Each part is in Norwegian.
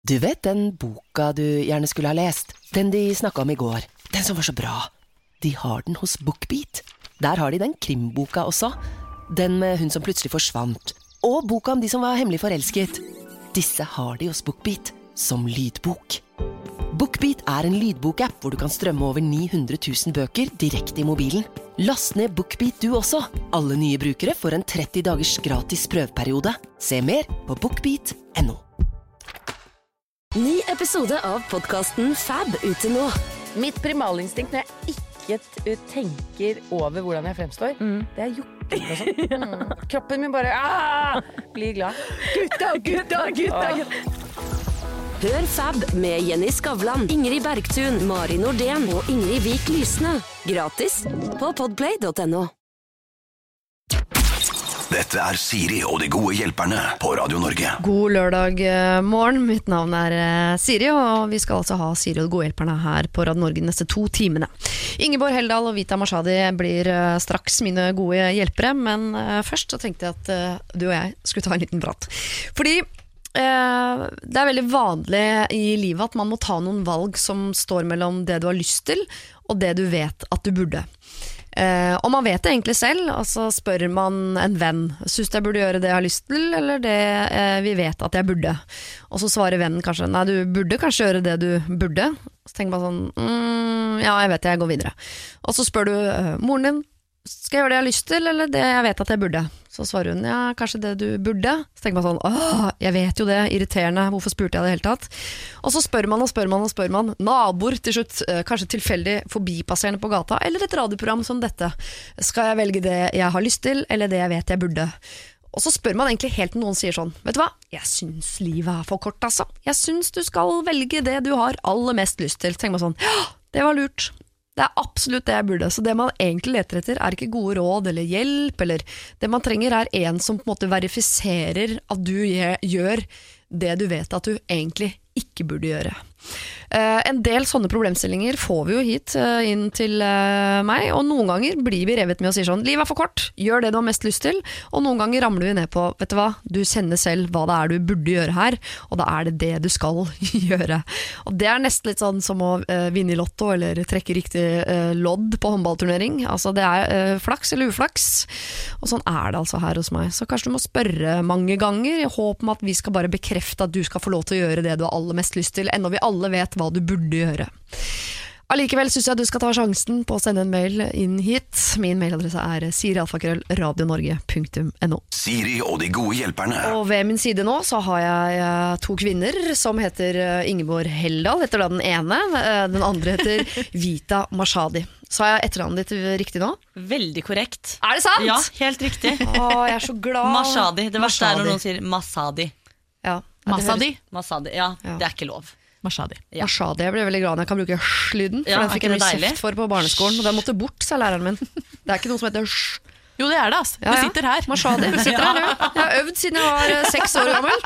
Du vet den boka du gjerne skulle ha lest? Den de snakket om i går. Den som var så bra. De har den hos BookBeat. Der har de den krimboka også. Den med hun som plutselig forsvant. Og boka om de som var hemmelig forelsket. Disse har de hos BookBeat som lydbok. BookBeat er en lydbokapp hvor du kan strømme over 900 000 bøker direkte i mobilen. Last ned BookBeat du også. Alle nye brukere får en 30 dagers gratis prøveperiode. Se mer på bookbeat.no. Ny episode av podcasten Fab ute nå. Mitt primalinstinkt når jeg ikke tenker over hvordan jeg fremstår, det er jokking og sånn. Kroppen min bare blir glad. Gutta. Hør Fab med Jenny Skavlan, Ingrid Bergtun, Mari Nordén og Ingrid Vik Lysne. Gratis på podplay.no. Dette er Siri og de gode hjelperne på Radio Norge. God lørdag morgen, mitt navn er Siri, og vi skal altså ha Siri og de gode hjelperne her på Radio Norge neste 2 timene. Ingeborg Heldal og Vita Mashadi blir straks mine gode hjelpere, men først så tenkte jeg at du og jeg skulle ta en liten prat. Fordi det er veldig vanlig i livet at man må ta noen valg som står mellom det du har lyst til, og det du vet at du burde. Og man vet det egentlig selv, altså spør man en venn, synes jeg burde gjøre det jeg har lyst til, eller det vi vet at jeg burde. Og så svarer vennen kanskje, nei, du burde kanskje gjøre det du burde. Så tenker man sånn, ja, jeg vet det, jeg går videre. Og så spør du moren din, skal jeg gjøre det jeg har lyst til, eller det jeg vet at jeg burde? Så svarer hun, ja, kanskje det du burde. Så tenker man sånn, jeg vet jo det, irriterende, hvorfor spurte jeg det helt tatt? Og så spør man, naboer til slutt, kanskje tilfeldig forbipasserende på gata, eller et radioprogram som dette. Skal jeg velge det jeg har lyst til, eller det jeg vet jeg burde? Og så spør man egentlig helt til noen sier sånn, vet du hva, jeg synes livet er for kort altså. Jeg synes du skal velge det du har aller mest lyst til. Så tenker man sånn, ja, det var lurt. Det er absolutt det jeg burde, så det man egentlig leter etter er ikke gode råd eller hjelp, eller det man trenger er en som på en måte verifiserer at du gjør det du vet at du egentlig ikke burde gjøre. En del sånne problemstillinger får vi jo hit inn til meg, og noen ganger blir vi revet med å si sånn, livet er for kort, gjør det du har mest lyst til, og noen ganger ramler vi ned på, vet du hva, du kjenner selv hva det er du burde gjøre her, og da er det det du skal gjøre. Og det er nesten litt sånn som å vinne i lotto, eller trekke riktig lodd på håndballturnering, altså det er flaks eller uflaks, og sånn er det altså her hos meg. Så kanskje du må spørre mange ganger, i håp om at vi skal bare bekrefte at du skal få lov til å gjøre det du har aller mest lyst til, enda vi alle vet hva du burde gjøre. Allikevel synes jeg du skal ta sjansen på å sende en mail inn hit. Min mailadresse er siri@radionorge.no. Siri og de gode hjelperne. Og ved min side nå så har jeg 2 kvinner som heter Ingeborg Heldal, heter da den ene. Den andre heter Vita Mashadi. Så har jeg etternavnet ditt riktig nå? Veldig korrekt. Er det sant? Ja, helt riktig. Jeg er så glad. Mashadi, det verste er når noen sier Masadi. Ja. Masadi, ja, det er ikke lov. Mashadi. Ja. Mashadi, jeg ble veldig glad når jeg kan bruke sh-lyden, for den fikk jeg mye kjeft for på barneskolen, og den måtte bort, sa læreren min. Det er ikke noe som heter sh. Jo, det er det, altså. Du sitter her. Mashadi, du sitter her, du. Jeg har øvd siden jeg var 6 år gammel.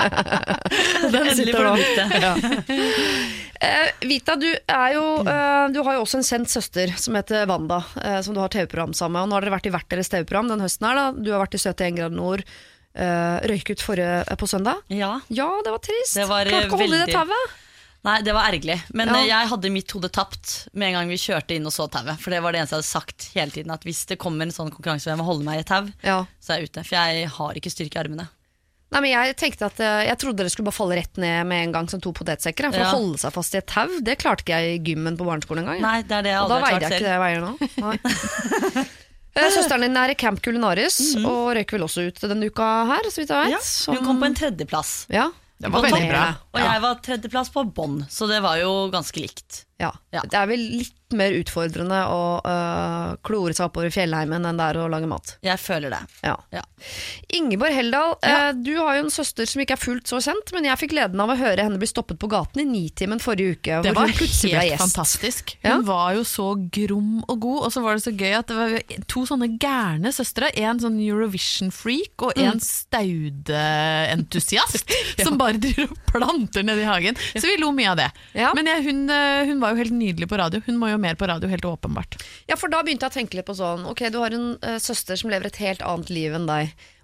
Den sitter da. Vita, du har jo også en sendt søster som heter Wanda, som du har TV-program sammen med, og nå har dere vært i hvert deres TV-program den høsten her da. Du har vært i 71 grader nord, røyk ut på søndag. Ja, det var trist. Det var klart ikke å holde det tauet. Nei, det var ergerlig. Men jeg hadde mitt hode tapt med en gang vi kjørte inn og så tauet. For det var det eneste jeg hadde sagt hele tiden, at hvis det kommer en sånn konkurranse hvor jeg må holde meg i et tau, så er jeg ute. For jeg har ikke styrke i armene. Nei, men jeg tenkte at jeg trodde dere skulle bare falle rett ned med en gang som 2 potetsekker. For å holde seg fast i et tau, det klarte ikke jeg i gymmen på barneskolen en gang. Nei, det er det jeg aldri har klart selv. Og da veide jeg ikke det jeg veier nå. Nei. Søsteren din er i Camp Culinaris, og røyk vel også ut denne uka her, så vidt jeg vet. Ja, hun kom på en 3. plass. Ja. Det var veldig bra. Og jeg var 3. plass på bånd, så det var jo ganske likt. Ja. Det er vel litt mer utfordrende å klore seg oppover i fjellheimen enn det er å lage mat. Jeg føler det. Ja. Ingeborg Heldal, du har jo en søster som ikke er fullt så kjent, men jeg fikk gleden av å høre henne bli stoppet på gaten i 9-timen forrige uke. Det var helt fantastisk. Hun var jo så grom og god, og så var det så gøy at det var 2 sånne gærne søstre, en sånn Eurovision-freak og en staude-entusiast som bare driver og planter ned i hagen. Så vi lo mye av det. Men hun var jo helt nydelig på radio. Hun må jo mer på radio, helt åpenbart. Ja, for da begynte jeg å tenke litt på sånn, ok, du har en søster som lever et helt annet liv enn deg,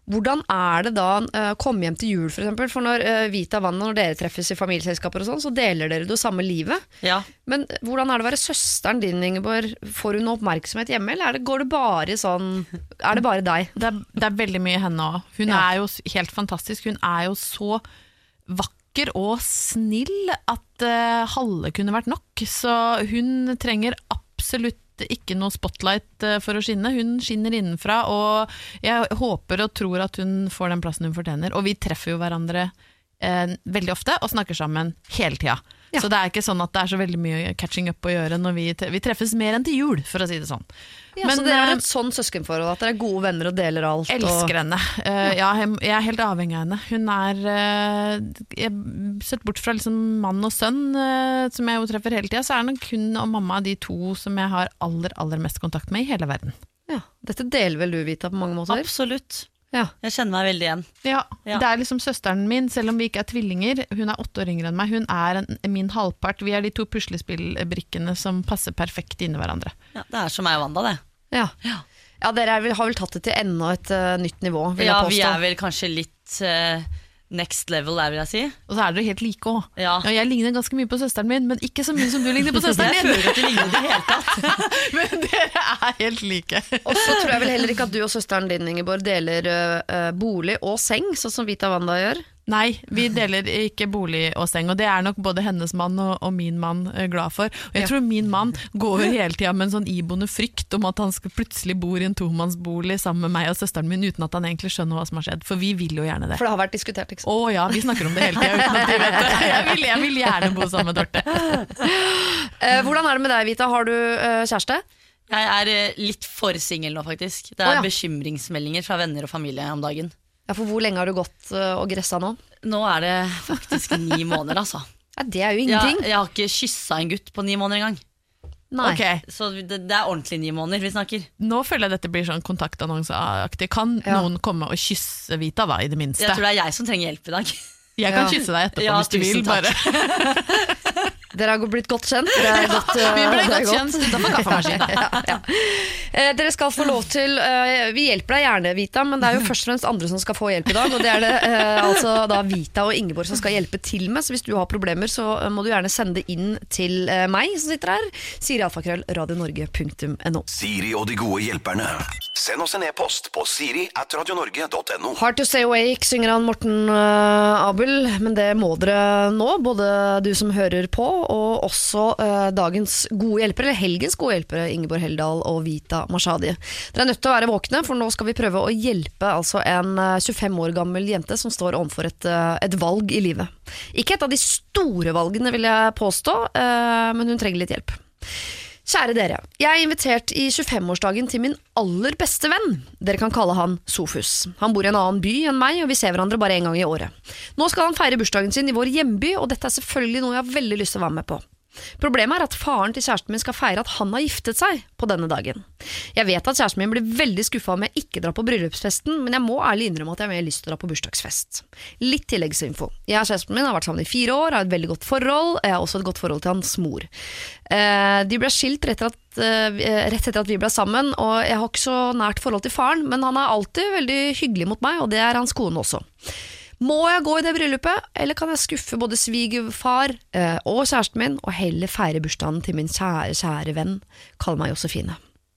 Hvordan det da komme hjem til jul for eksempel? For når Vita og Wanda, når dere treffes i familieselskaper og sånn, så deler dere det samme livet. Ja. Men hvordan det å være søsteren din, Ingeborg? Får hun oppmerksomhet hjemme, eller går det bare sånn, det bare deg? Det veldig mye henne også. Hun jo helt fantastisk. Hun jo så vakker og snill at halve kunne vært nok. Så hun trenger absolutt ikke noe spotlight for å skinne. Hun skinner innenfra, og jeg håper og tror at hun får den plassen hun fortjener. Og vi treffer jo hverandre veldig ofte og snakker sammen hele tida. Så det ikke sånn at det så veldig mye catching up å gjøre når vi treffes mer enn til jul, for å si det sånn. Ja, men så det et sånn søskenforhold, at dere gode venner og deler alt? Elsker henne. Ja, jeg helt avhengig av henne. Hun jeg sett bort fra liksom mann og sønn, som jeg jo treffer hele tida, så nok hun og mamma de to som jeg har aller mest kontakt med i hele verden. Ja, dette deler vel du, Vita, på mange måter? Absolutt. Ja. Jeg kjenner meg veldig igjen. Ja, det liksom søsteren min, selv om vi ikke tvillinger. Hun 8 år yngre enn meg. Hun min halvpart. Vi de to puslespillbrikkene som passer perfekt inn i hverandre. Ja, det som meg og Wanda, det. Ja, dere har vel tatt det til enda et nytt nivå, vil jeg påstå. Ja, vi vel kanskje litt next level vil jeg si. Og så dere helt like også. Ja. Jeg ligner ganske mye på søsteren min, men ikke så mye som du ligner på søsteren din. Jeg føler at du ligner det hele tatt. Men dere helt like. Og så tror jeg vel heller ikke at du og søsteren din, Ingeborg, deler bolig og seng, sånn som Vita og Wanda gjør. Nei, vi deler ikke bolig og seng, og det nok både hennes mann og min mann glad for. Og jeg tror min mann går hele tiden med en sånn iboende frykt om at han skal plutselig bo i en tomannsbolig sammen med meg og søsteren min, uten at han egentlig skjønner hva som har skjedd, for vi vil jo gjerne det. For det har vært diskutert, ikke sant? Ja, vi snakker om det hele tiden uten at de vet det. Jeg vil gjerne bo sammen med Dorte. Hvordan det med deg, Vita? Har du kjæreste? Jeg litt for singel nå, faktisk. Det bekymringsmeldinger fra venner og familie om dagen. Ja, for hvor lenge har du gått og gresset nå? Nå det faktisk 9 måneder, altså. Ja, det jo ingenting. Jeg har ikke kysset en gutt på 9 måneder engang. Nei. Okay. Så det ordentlig 9 måneder vi snakker. Nå føler jeg dette blir sånn kontaktannonseaktig. Kan noen komme og kysse Vita, i det minste? Jeg tror det jeg som trenger hjelp i dag. Jeg kan kysse deg etterpå hvis du vil, bare. Dere har blitt godt kjent. Vi ble godt kjent utenfor kaffemaskinen. Dere skal få lov til vi hjelper deg gjerne, Vita, men det jo først og fremst andre som skal få hjelp i dag, og det det altså da Vita og Ingeborg som skal hjelpe til med. Så hvis du har problemer, så må du gjerne sende det inn til meg som sitter her. siri@radionorge.no. Siri og de gode hjelperne. Send oss en e-post på siri@radionorge.no. Hard to stay awake, synger han Morten Abel, men det må dere nå, både du som hører på, og også dagens gode hjelpere, eller helgens gode hjelpere, Ingeborg Heldal og Vita Mashadi. Dere nødt til å være våkne, for nå skal vi prøve å hjelpe altså en 25 år gammel jente som står overfor et valg i livet. Ikke et av de store valgene, vil jeg påstå, men hun trenger litt hjelp. Kjære dere, jeg invitert i 25-årsdagen til min aller beste venn. Dere kan kalle han Sofus. Han bor i en annen by enn meg, og vi ser hverandre bare en gang i året. Nå skal han feire bursdagen sin i vår hjemby, og dette selvfølgelig noe jeg har veldig lyst til å være med på. Problemet at faren til kjæresten min skal feire at han har giftet seg på denne dagen. Jeg vet at kjæresten min blir veldig skuffet om jeg ikke drar på bryllupsfesten, men jeg må ærlig innrømme at jeg har mer lyst til å dra på bursdagsfest. Litt tilleggsinfo. Jeg og kjæresten min har vært sammen i 4 år, har et veldig godt forhold, jeg har også et godt forhold til hans mor. De ble skilt rett etter at vi ble sammen, og jeg har ikke så nært forhold til faren, men han alltid veldig hyggelig mot meg, og det hans kone også. Må jeg gå i det bryllupet, eller kan jeg skuffe både svigerfar og kjæresten min, og heller feire bursdagen til min kjære venn, kall meg Josefine.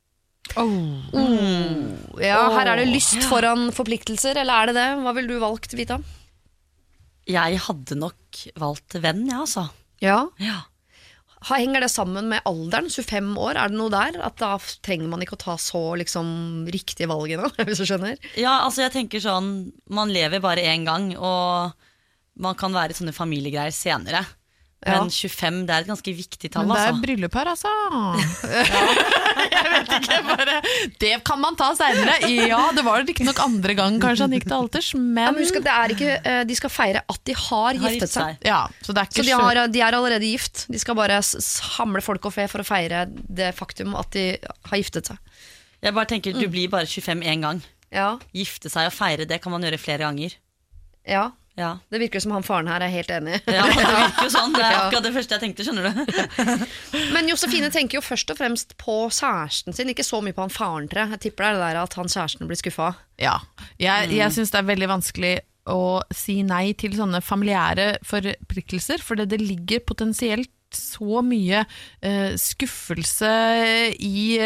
Ja, her det lyst foran forpliktelser, eller det det? Hva ville du valgt, Vita? Jeg hadde nok valgt venn, altså. Ja? Henger det sammen med alderen, 25 år? Det noe der? At da trenger man ikke å ta så riktige valgene, hvis du skjønner? Ja, altså jeg tenker sånn, man lever bare en gang, og man kan være i sånne familiegreier senere. Men 25, det et ganske viktig tall, altså. Men det bryllup her, altså. Jeg vet ikke, bare det kan man ta senere. Ja, det var ikke nok andre gang kanskje han gikk til alters, men husk at det ikke, de skal feire at de har giftet seg. Ja, så det ikke så de allerede gift. De skal bare samle folk og fe for å feire det faktum at de har giftet seg. Jeg bare tenker, du blir bare 25 en gang. Ja. Gifte seg og feire, det kan man gjøre flere ganger. Ja. Ja. Det virker som han faren her helt enig. Ja, det virker jo sånn. Det akkurat det første jeg tenkte, skjønner du. Men Josefine tenker jo først og fremst på kjæresten sin, ikke så mye på han faren til det. Jeg tipper det er det der at han kjæresten blir skuffet. Ja, jeg synes det er veldig vanskelig å si nei til sånne familiære forpliktelser, for det ligger potensielt så mye skuffelse i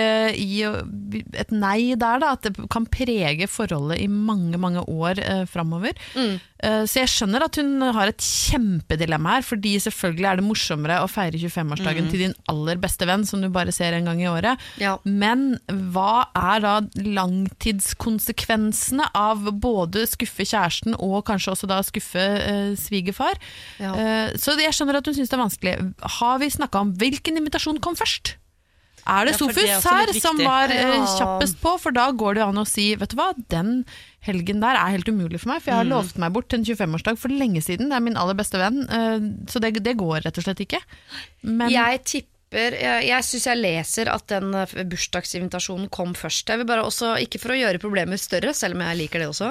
et nei der da, at det kan prege forholdet i mange, mange år fremover. Så jeg skjønner at hun har et kjempedilemma her, fordi selvfølgelig er det morsommere å feire 25-årsdagen til din aller beste venn, som du bare ser en gang i året. Ja. Men hva er da langtidskonsekvensene av både skuffe kjæresten og kanskje også da skuffe svigerfar? Ja. Så jeg skjønner at hun synes det er vanskelig. Har vi snakket om hvilken invitasjon kom først? Er det Sofus her som var kjappest på? For da går det jo an å si, vet du hva, den helgen der er helt umulig for meg, for jeg har lovet meg bort til en 25-årsdag for lenge siden, det er min aller beste venn, så det går rett og slett ikke. Men jeg tipper, jeg synes jeg leser at den bursdagsinvitasjonen kom først. Jeg vil bare også, ikke for å gjøre problemer større, selv om jeg liker det også,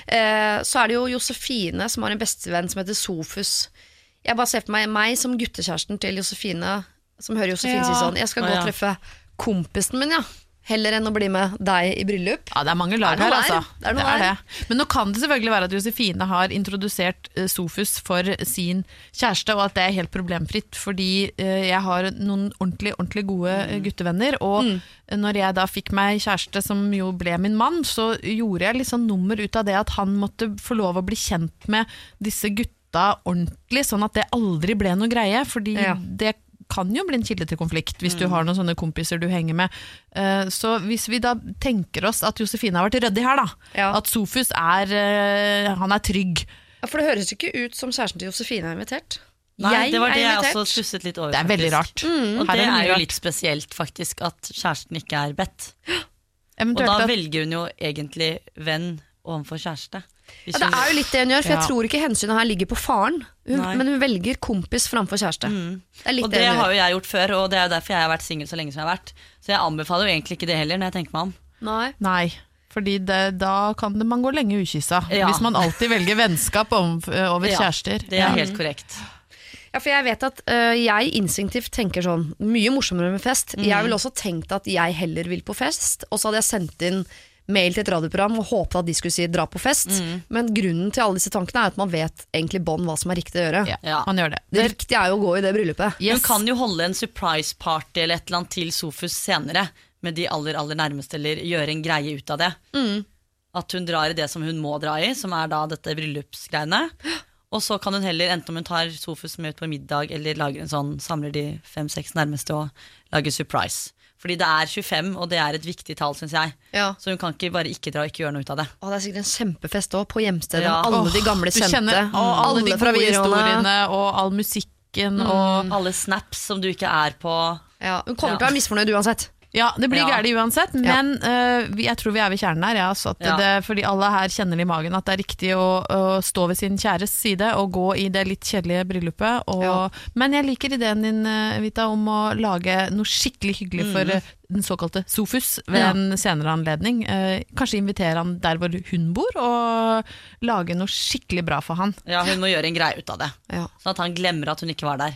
så er det jo Josefine som har en bestevenn som heter Sofus. Jeg bare ser på meg som guttekjæresten til Josefine, som hører Josefine si sånn, jeg skal gå og treffe kompisen min, heller enn å bli med deg i bryllup. Ja, det er mange lag her, altså. Det er det. Men nå kan det selvfølgelig være at Josefine har introdusert Sofus for sin kjæreste, og at det er helt problemfritt, fordi jeg har noen ordentlig gode guttevenner, og når jeg da fikk meg kjæreste som jo ble min mann, så gjorde jeg litt sånn nummer ut av det at han måtte få lov å bli kjent med disse gutta ordentlig, sånn at det aldri ble noe greie, fordi det kan jo bli en kilde til konflikt hvis du har noen sånne kompiser du henger med. Så hvis vi da tenker oss at Josefine har vært røddig her da, at Sofus han er trygg. Ja, for det høres ikke ut som kjæresten til Josefine er invitert. Nei, det var det jeg også stusset litt over. Det er veldig rart. Og det er jo litt spesielt faktisk at kjæresten ikke er bedt. Og da velger hun jo egentlig venn overfor kjæreste. Ja, det er jo litt det hun gjør, for jeg tror ikke hensynet her ligger på faren, men hun velger kompis framfor kjæreste. Og det har jo jeg gjort før, og det er jo derfor jeg har vært single så lenge som jeg har vært. Så jeg anbefaler jo egentlig ikke det heller når jeg tenker meg om. Nei, fordi da kan man gå lenge ukyssa, hvis man alltid velger vennskap over kjærester. Det er helt korrekt. Ja, for jeg vet at jeg instinktivt tenker sånn, mye morsommere med fest. Jeg vil også tenkt at jeg heller vil på fest, og så hadde jeg sendt inn mail til et radioprogram og håpet at de skulle si dra på fest, men grunnen til alle disse tankene er at man vet egentlig bånd hva som er riktig å gjøre. Man gjør det. Det riktige er jo å gå i det bryllupet. Hun kan jo holde en surprise party eller et eller annet til Sofus senere med de aller nærmeste, eller gjøre en greie ut av det. At hun drar i det som hun må dra i, som er da dette bryllupsgreiene. Og så kan hun heller, enten om hun tar Sofus med ut på middag eller lager en sånn, samler de 5-6 nærmeste og lager surprise. Fordi det er 25, og det er et viktig tall, synes jeg. Så hun kan ikke bare ikke dra og ikke gjøre noe ut av det. Det er sikkert en kjempefest også, på hjemstedet. Alle de gamle kjente. Alle de gode historiene, og all musikken, og alle snaps som du ikke er på. Hun kommer til å være misfornøyd uansett. Ja, det blir gærlig uansett, men jeg tror vi er ved kjernen her, så at fordi alle her kjenner i magen at det er riktig å stå ved sin kjæres side og gå i det litt kjedelige bryllupet. Men jeg liker ideen din, Vita, om å lage noe skikkelig hyggelig for den såkalte Sofus ved en senere anledning. Kanskje invitere han der hvor hun bor, og lage noe skikkelig bra for han. Ja, hun må gjøre en greie ut av det, sånn at han glemmer at hun ikke var der.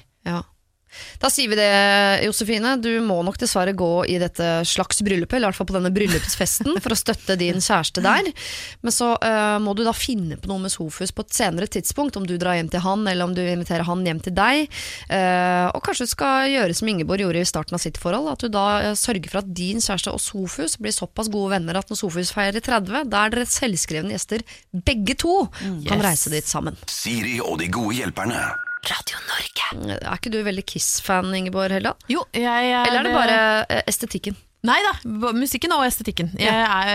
Da sier vi det, Josefine, du må nok dessverre gå i dette slags bryllupet, eller i hvert fall på denne bryllupsfesten, for å støtte din kjæreste der. Men så må du da finne på noe med Sofus på et senere tidspunkt, om du drar hjem til han, eller om du inviterer han hjem til deg. Og kanskje du skal gjøre som Ingeborg gjorde i starten av sitt forhold, at du da sørger for at din kjæreste og Sofus blir såpass gode venner at når Sofus feirer 30, da er dere selvskrevne gjester, begge to kan reise dit sammen. Siri og de gode hjelperne. Radio Norge. Er ikke du veldig Kiss-fan, Ingeborg Heldal? Jo, jeg er. Eller er det bare estetikken? Nei da, musikken og estetikken. Men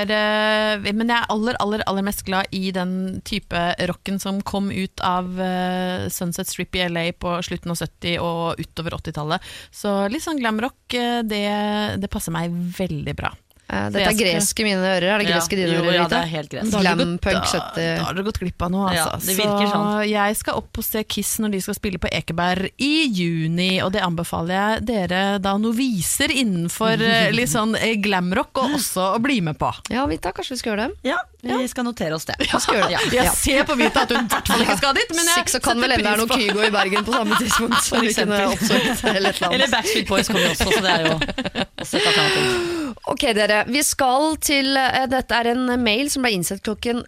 jeg er aller mest glad i den type rocken som kom ut av Sunset Strip i LA på slutten av 70 og utover 80-tallet. Så litt sånn glamrock, det passer meg veldig bra. Dette er greske mine ører, er det greske dine ører? Ja, det er helt gresk. Glampunk 70. Da har dere gått glipp av noe, altså. Ja, det virker sånn. Så jeg skal opp og se Kiss når de skal spille på Ekeberg i juni, og det anbefaler jeg dere da noviser innenfor litt sånn glamrock og også å bli med på. Ja, Vita, kanskje vi skal gjøre det? Ja, vi skal notere oss det. Jeg ser på Vita at hun i hvert fall ikke skal dit, men jeg Sikkert så kan vel enda være noe Kygo i Bergen på samme tidspunkt, så vi kunne oppsøkt eller et eller annet. Eller Backstreet Boys kommer også, så det er jo også et alternativ. Ok dere, vi skal til, dette er en mail som ble innsett klokken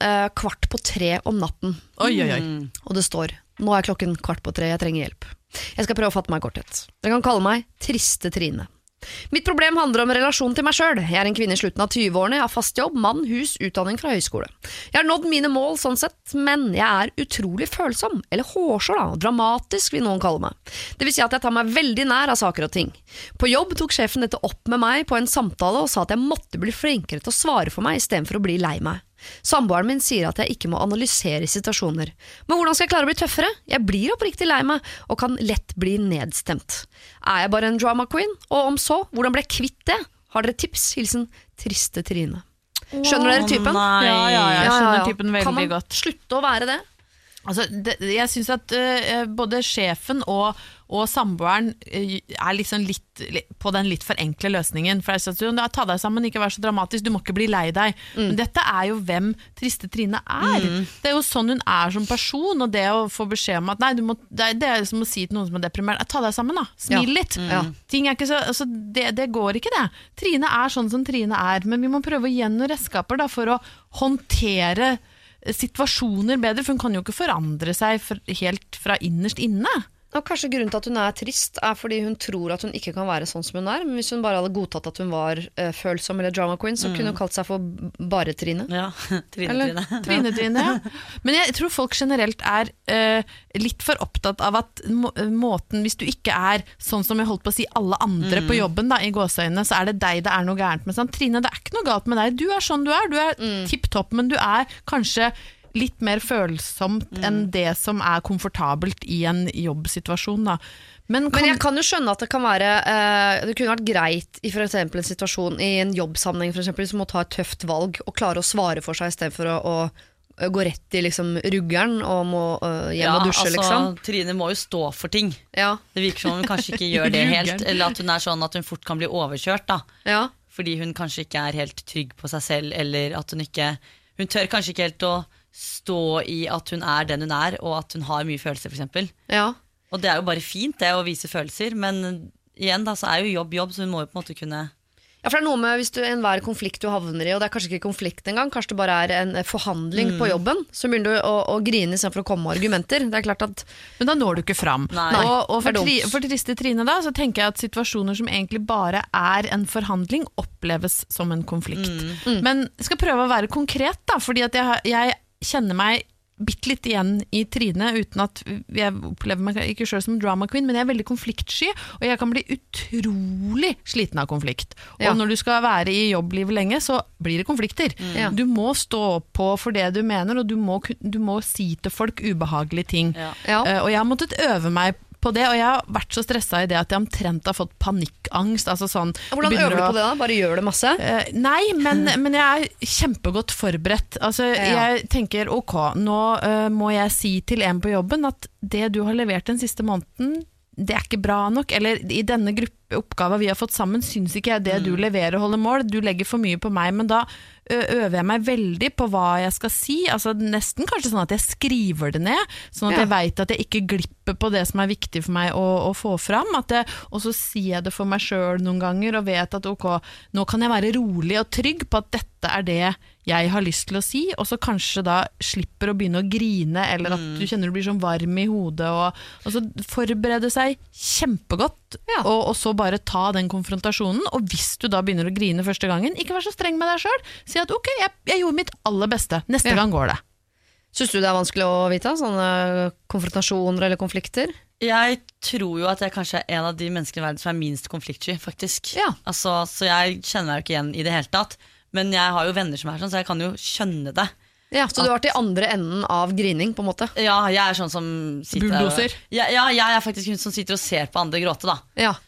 2:15 om natten. Oi. Og det står, nå er klokken 2:15, jeg trenger hjelp. Jeg skal prøve å fatte meg i korthet. Dere kan kalle meg Triste Trine. Mitt problem handler om relasjon til meg selv. Jeg er en kvinne i slutten av 20-årene, jeg har fast jobb, mann, hus, utdanning fra høyskole. Jeg har nådd mine mål sånn sett, men jeg er utrolig følsom, eller hårsår da, og dramatisk vil noen kalle meg. Det vil si at jeg tar meg veldig nær av saker og ting. På jobb tok sjefen dette opp med meg på en samtale og sa at jeg måtte bli flinkere til å svare for meg i stedet for å bli lei meg. Samboeren min sier at jeg ikke må analysere situasjoner. Men hvordan skal jeg klare å bli tøffere? Jeg blir oppriktig lei meg, og kan lett bli nedstemt. Er jeg bare en drama queen? Og om så, hvordan ble jeg kvitt det? Har dere tips? Hilsen Triste Trine. Skjønner dere typen? Ja, jeg skjønner typen veldig godt. Kan man slutte å være det? Altså, jeg synes at både sjefen og samboeren er liksom litt på den litt for enkle løsningen. For jeg synes at ta deg sammen, ikke vær så dramatisk, du må ikke bli lei deg. Men dette er jo hvem Triste Trine er. Det er jo sånn hun er som person, og det å få beskjed om at nei, det er som å si til noen som er deprimert, ta deg sammen da, smil litt. Ting er ikke så, altså, det går ikke det. Trine er sånn som Trine er, men vi må prøve å gi noen redskaper da, for å håndtere situasjoner bedre, for hun kan jo ikke forandre seg helt fra innerst inne. Og kanskje grunnen til at hun er trist er fordi hun tror at hun ikke kan være sånn som hun er, men hvis hun bare hadde godtatt at hun var følsom eller drama queen, så kunne hun kalt seg for bare Trine. Ja, Trine, ja. Men jeg tror folk generelt er litt for opptatt av at måten, hvis du ikke er sånn som jeg holdt på å si alle andre på jobben da, i gåseøynene, så er det deg det er noe gærent med. Sånn, Trine, det er ikke noe galt med deg, du er sånn du er tipp-topp, men du er kanskje litt mer følsomt enn det som er komfortabelt i en jobbsituasjon da. Men jeg kan jo skjønne at det kan være det kunne vært greit i for eksempel en situasjon i en jobbsammenheng for eksempel, som må ta et tøft valg og klare å svare for seg i stedet for å gå rett i liksom ruggeren og må hjem og dusje liksom. Trine må jo stå for ting. Det virker som hun kanskje ikke gjør det helt, eller at hun er sånn at hun fort kan bli overkjørt da. Fordi hun kanskje ikke er helt trygg på seg selv, eller at hun tør kanskje ikke helt å stå i at hun er den hun er, og at hun har mye følelser for eksempel. Og det er jo bare fint det å vise følelser, men igjen da, så er jo jobb, så hun må jo på en måte kunne... Ja, for det er noe med hvis du enhver konflikt du havner i, og det er kanskje ikke konflikt engang, kanskje det bare er en forhandling på jobben, så begynner du å grine i stedet for å komme med argumenter. Det er klart at... Men da når du ikke fram. Og for Triste Trine da, så tenker jeg at situasjoner som egentlig bare er en forhandling, oppleves som en konflikt. Men jeg skal prøve å være konkret da, fordi at jeg kjenner meg bitte litt igjen i Trine, uten at jeg opplever meg ikke selv som drama queen, men jeg er veldig konfliktsky, og jeg kan bli utrolig sliten av konflikt. Og når du skal være i jobblivet lenge, så blir det konflikter. Du må stå på for det du mener, og du må si til folk ubehagelige ting. Og jeg har måttet øve meg på det, og jeg har vært så stresset i det at jeg omtrent har fått panikkangst. Altså sånn, hvordan øver du på det da? Bare gjør det masse? Nei, men jeg er kjempegodt forberedt. Altså, jeg tenker, ok, nå må jeg si til en på jobben at det du har levert den siste måneden, det er ikke bra nok, eller i denne oppgaven vi har fått sammen, synes ikke jeg det du leverer holder mål, du legger for mye på meg, men da øver jeg meg veldig på hva jeg skal si, altså nesten kanskje sånn at jeg skriver det ned, sånn at jeg vet at jeg ikke glipper på det som er viktig for meg å få fram, og så sier jeg det for meg selv noen ganger, og vet at ok, nå kan jeg være rolig og trygg på at dette er det jeg har lyst til å si, og så kanskje da slipper å begynne å grine, eller at du kjenner du blir sånn varm i hodet, og så forberede seg kjempegodt, og så bare ta den konfrontasjonen, og hvis du da begynner å grine første gangen, ikke vær så streng med deg selv, si at ok, jeg gjorde mitt aller beste, neste gang går det. Synes du det er vanskelig å vite, sånne konfrontasjoner eller konflikter? Jeg tror jo at jeg kanskje er en av de menneskene i verden som er minst konfliktsky, faktisk. Altså, så jeg kjenner meg jo ikke igjen i det hele tatt, men jeg har jo venner som er sånn, så jeg kan jo skjønne det. Ja, så du har vært i andre enden av grining, på en måte? Ja, jeg er sånn som sitter bulldoser? Ja, jeg er faktisk hun som sitter og ser på andre gråte da.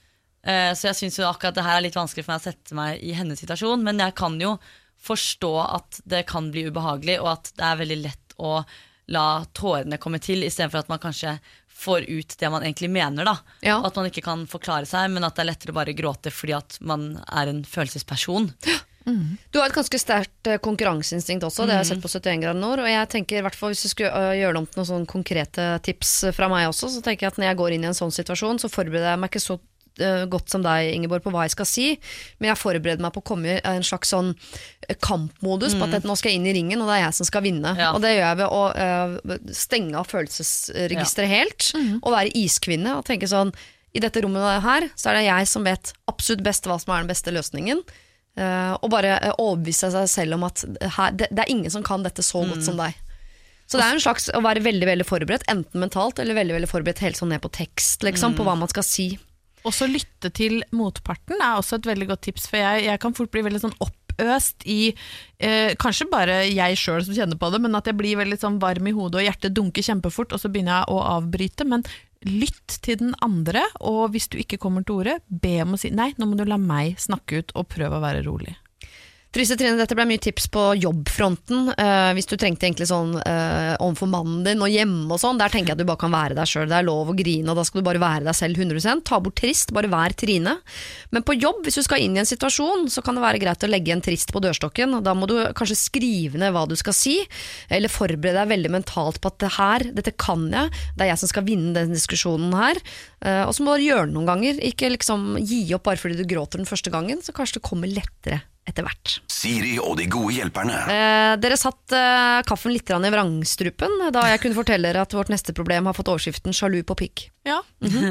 Så jeg synes jo akkurat det her litt vanskelig for meg å sette meg i hennes situasjon, men jeg kan jo forstå at det kan bli ubehagelig, og at det veldig lett å la tårene komme til, i stedet for at man kanskje får ut det man egentlig mener da. Ja. At man ikke kan forklare seg, men at det lettere å bare gråte fordi at man en følelsesperson. Du har et ganske sterkt konkurranseinstinkt også, det har jeg sett på 71 grader nord, og jeg tenker i hvert fall hvis du skulle gjøre det om til noen sånne konkrete tips fra meg også, så tenker jeg at når jeg går inn i en sånn situasjon, så forbereder jeg meg ikke så godt som deg, Ingeborg, på hva jeg skal si, men jeg forbereder meg på å komme i en slags sånn kampmodus på at nå skal jeg inn i ringen, og det jeg som skal vinne. Og det gjør jeg ved å stenge av følelsesregisteret helt, og være iskvinne, og tenke sånn, i dette rommet her, så det jeg som vet absolutt best hva som den beste løsningen, og bare overbevise seg selv om at det ingen som kan dette så godt som deg. Så det en slags å være veldig, veldig forberedt, enten mentalt eller veldig, veldig forberedt helt sånn ned på tekst, liksom, på hva man skal si. Også lytte til motparten også et veldig godt tips, for jeg kan fort bli veldig sånn oppøst i, kanskje bare jeg selv som kjenner på det, men at jeg blir veldig sånn varm i hodet og hjertet dunker kjempefort, og så begynner jeg å avbryte, men lytt til den andre, og hvis du ikke kommer til ordet, be om å si, nei, nå må du la meg snakke ut og prøve å være rolig. Trine, dette ble mye tips på jobbfronten, hvis du trengte egentlig sånn overfor mannen din og hjemme og sånn, der tenker jeg at du bare kan være deg selv, det lov å grine, og da skal du bare være deg selv 100%, ta bort trist, bare vær Trine. Men på jobb, hvis du skal inn i en situasjon, så kan det være greit å legge en trist på dørstokken, og da må du kanskje skrive ned hva du skal si, eller forberede deg veldig mentalt på at dette kan jeg, det jeg som skal vinne den diskusjonen her, og så må du gjøre det noen ganger, ikke liksom gi opp bare fordi du gråter den første gangen, så kanskje det kommer lettere etter hvert. Siri og de gode hjelperne. Dere satt kaffen litt i vrangstrupen da jeg kunne fortelle dere at vårt neste problem har fått overskriften «Sjalu på pikk». Ja. Vi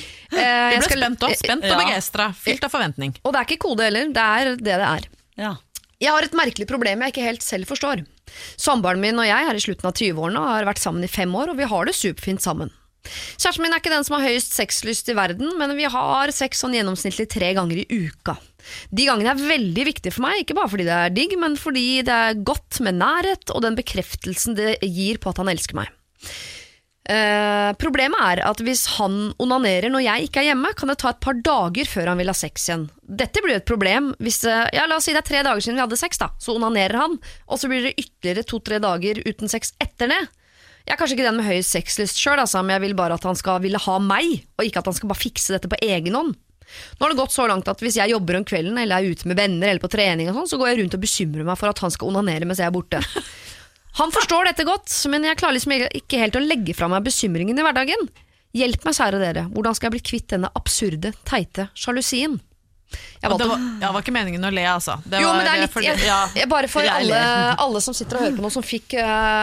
ble spent og begeistret, fylt av forventning. Og det ikke kode heller, det er. Ja. Jeg har et merkelig problem jeg ikke helt selv forstår. Samboeren min og jeg i slutten av 20-årene og har vært sammen i 5 år, og vi har det superfint sammen. Kjæresten min ikke den som har høyest sexlyst i verden, men vi har sex sånn gjennomsnittlig 3 ganger i uka. De gangene veldig viktige for meg, ikke bare fordi det digg, men fordi det godt med nærhet og den bekreftelsen det gir på at han elsker meg. Problemet at hvis han onanerer når jeg ikke hjemme, kan det ta et par dager før han vil ha sex igjen. Dette blir et problem hvis, la oss si det 3 dager siden vi hadde sex da, så onanerer han, og så blir det ytterligere 2-3 dager uten sex etter det. Jeg kanskje ikke den med høy sexlyst selv, men jeg vil bare at han skal ville ha meg, og ikke at han skal bare fikse dette på egen hånd. Nå har det gått så langt at hvis jeg jobber om kvelden, eller ute med venner, eller på trening og sånn, så går jeg rundt og bekymrer meg for at han skal onanere mens jeg borte. Han forstår dette godt, men jeg klarer liksom ikke helt å legge fra meg bekymringen i hverdagen. Hjelp meg, kjære dere, hvordan skal jeg bli kvitt denne absurde, teite sjalusien? Det var ikke meningen å le, altså. Jo, men det litt bare for alle som sitter og hører på noe som fikk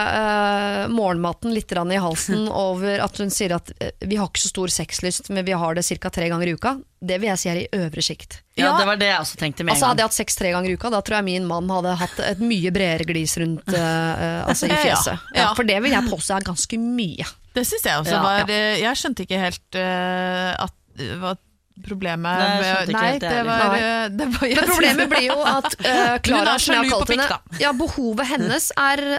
morgenmaten litt i halsen over at hun sier at vi har ikke så stor sexlyst, men vi har det ca. 3 ganger i uka. Det vil jeg si i øvre skikt. Ja, det var det jeg også tenkte med en gang. Hadde jeg hatt sex 3 ganger i uka, da tror jeg min mann hadde hatt et mye bredere glis rundt i fjeset. For det vil jeg påstå ganske mye. Det synes jeg også var. Jeg skjønte ikke helt at hva problemet Men problemet blir jo at Clara, som jeg har kalt henne, behovet hennes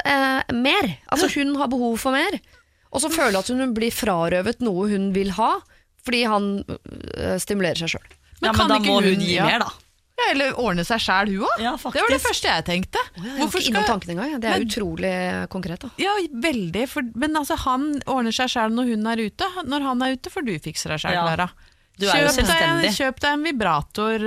mer. Altså hun har behov for mer, og så føler at hun blir frarøvet noe hun vil ha, fordi han stimulerer seg selv. Men da må hun gi mer da. Ja, eller ordne seg selv hun også. Ja, faktisk. Det var det første jeg tenkte. Jeg var ikke innom tanken engang. Det utrolig konkret da. Ja, veldig, men altså, han ordner seg selv når hun ute. Når han ute, får du fikse deg selv, Clara. Du jo selvstendig. Kjøp deg en vibrator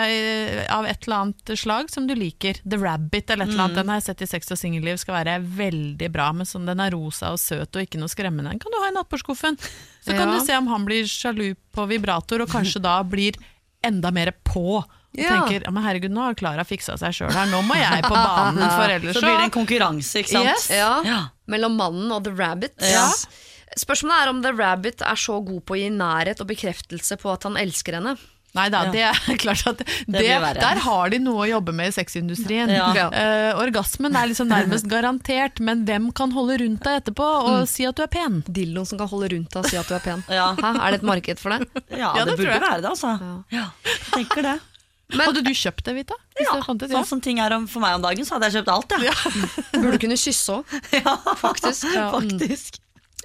av et eller annet slag som du liker. The Rabbit eller et eller annet. Den har jeg sett i Sex og Singelliv, skal være veldig bra, men sånn, den rosa og søt og ikke noe skremmende. Den kan du ha i nattbordskuffen. Så kan du se om han blir sjalu på vibrator, og kanskje da blir enda mer på. Og tenker, men herregud, nå har Clara fikset seg selv her, nå må jeg på banen, for ellers så blir det en konkurranse, ikke sant? Yes. Mellom mannen og The Rabbit. Spørsmålet om The Rabbit så god på å gi nærhet og bekreftelse på at han elsker henne. Neida, det klart at der har de noe å jobbe med i sexindustrien. Orgasmen liksom nærmest garantert, men hvem kan holde rundt deg etterpå og si at du pen? Dildoen som kan holde rundt deg og si at du pen. Det et marked for det? Ja, det burde være det, altså. Jeg tenker det. Hadde du kjøpt det, Vita? Sånn som ting for meg om dagen, så hadde jeg kjøpt alt, Burde kunne kysse også, faktisk. Faktisk.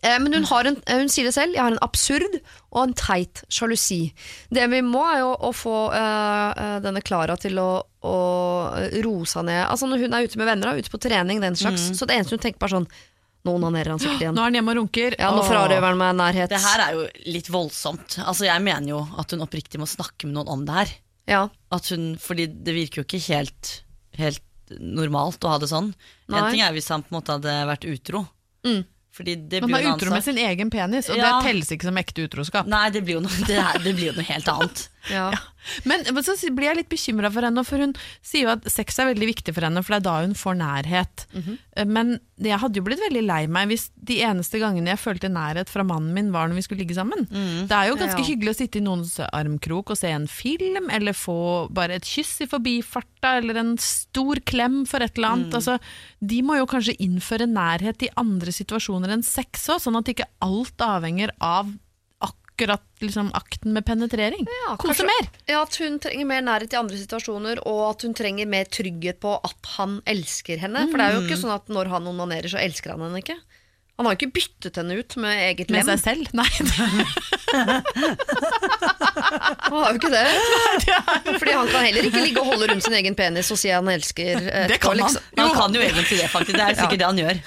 Men hun sier det selv, jeg har en absurd og en teit sjalusi. Det vi må jo å få denne Clara til å roe seg ned. Altså når hun ute med venner, ute på trening, den slags, så det eneste hun tenker bare sånn, nå onanerer han sikkert igjen. Nå er han hjemme og runker. Ja, nå frarøver han meg nærhet. Det her jo litt voldsomt. Altså jeg mener jo at hun oppriktig må snakke med noen om det her. Ja. Fordi det virker jo ikke helt normalt å ha det sånn. En ting hvis han på en måte hadde vært utro. Fordi det men han utro med sin egen penis, og det telles ikke som ekte utroskap. Nei, det blir jo noe helt annet. Ja. Men så blir jeg litt bekymret for henne, for hun sier jo at sex veldig viktig for henne, for det da hun får nærhet. Men jeg hadde jo blitt veldig lei meg hvis de eneste gangene jeg følte nærhet fra mannen min var når vi skulle ligge sammen. Det jo ganske hyggelig å sitte i noens armkrok og se en film, eller få bare et kyss i forbifarta, eller en stor klem for et eller annet. Altså, de må jo kanskje innføre nærhet i andre situasjoner enn sex også, sånn at ikke alt avhenger av akkurat liksom, akten med penetrering. Ja, Kose mer. Ja, at hun trenger mer nærhet i andre situasjoner, og at hun trenger mer trygghet på at han elsker henne. For det jo ikke sånn at når han onanerer, så elsker han henne ikke. Han har jo ikke byttet henne ut med eget lem. Med seg selv? Nei. Han har jo ikke det. Fordi han kan heller ikke ligge og holde rundt sin egen penis og si at han elsker det kan han. liksom. Han kan jo egentlig det, faktisk. Det sikkert det han gjør.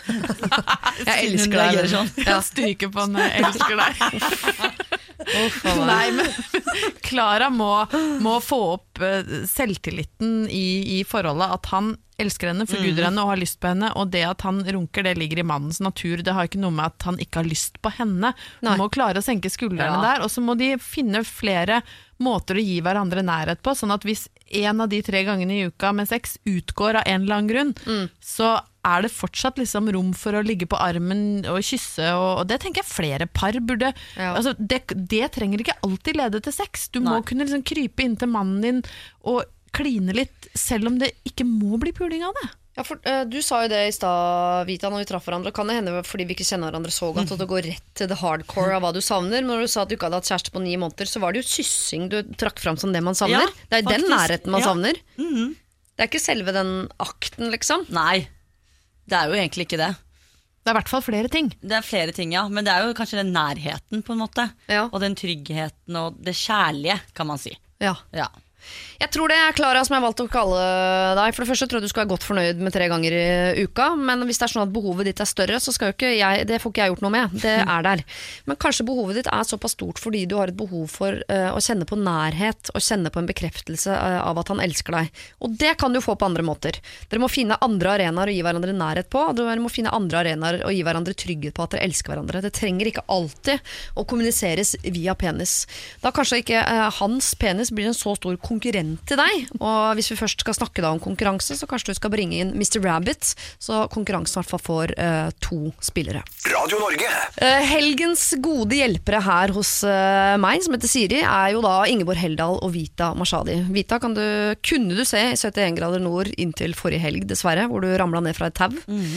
Jeg elsker deg. Sånn. Ja, stryker på han, jeg elsker deg. Nei, men Clara må få opp selvtilliten i forholdet, at han elsker henne, forguder henne og har lyst på henne, og det at han runker, det ligger i mannens natur. Det har ikke noe med at han ikke har lyst på henne. Han må klare å senke skuldrene der, og så må de finne flere måter å gi hverandre nærhet på, sånn at hvis en av de 3 gangene i uka med sex utgår av en eller annen grunn, så det fortsatt liksom rom for å ligge på armen og kysse, og det tenker jeg flere par burde, altså det trenger ikke alltid lede til sex. Du må kunne liksom krype inn til mannen din og kline litt, selv om det ikke må bli puling av det. Ja, for du sa jo det i stad, Vita, når vi traff hverandre. Kan det hende fordi vi ikke kjenner hverandre så godt, at det går rett til det hardcore av hva du savner? Men når du sa at du ikke hadde hatt kjæreste på 9 måneder, så var det jo kyssing du trakk fram som det man savner. Ja, det den nærheten man savner. Mm-hmm. Det ikke selve den akten, liksom. Nei, det jo egentlig ikke det. Det i hvert fall flere ting. Det flere ting, ja. Men det jo kanskje den nærheten, på en måte. Ja. Og den tryggheten og det kjærlige, kan man si. Ja. Ja. Jeg tror det Clara som jeg valgte å kalle deg. For det første tror jeg du skal være godt fornøyd med 3 ganger i uka. Men hvis det sånn at behovet ditt større, så skal jo ikke det får ikke jeg gjort noe med. Det der. Men kanskje behovet ditt såpass stort fordi du har et behov for å kjenne på nærhet, og kjenne på en bekreftelse av at han elsker deg. Og det kan du få på andre måter. Dere må finne andre arenaer å gi hverandre nærhet på. Dere må finne andre arenaer å gi hverandre trygghet på at dere elsker hverandre. Det trenger ikke alltid å kommuniseres via penis. Da kanskje ikke hans penis blir en så stor konkurrent til deg, og hvis vi først skal snakke da om konkurranse, så kanskje du skal bringe inn Mr. Rabbit, så konkurransen i hvert fall får 2 spillere. Radio Norge. Helgens gode hjelpere her hos meg, som heter Siri, jo da Ingeborg Heldal og Vita Mashadi. Vita, kunne du se i 71 grader nord inntil forrige helg, dessverre, hvor du ramlet ned fra et tau.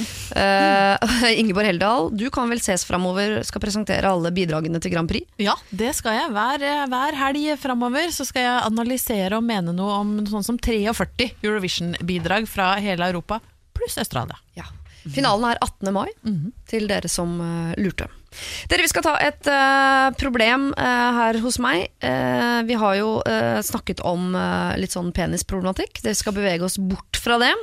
Ingeborg Heldal, du kan vel ses fremover, skal presentere alle bidragene til Grand Prix? Ja, det skal jeg. Hver helg fremover så skal jeg analysere og mene noe om sånn som 43 Eurovision-bidrag fra hele Europa, pluss Australia. Ja. Finalen 18. mai, til dere som lurte. Dere, vi skal ta et problem her hos meg. Vi har jo snakket om litt sånn penisproblematikk. Dere skal bevege oss bort fra det.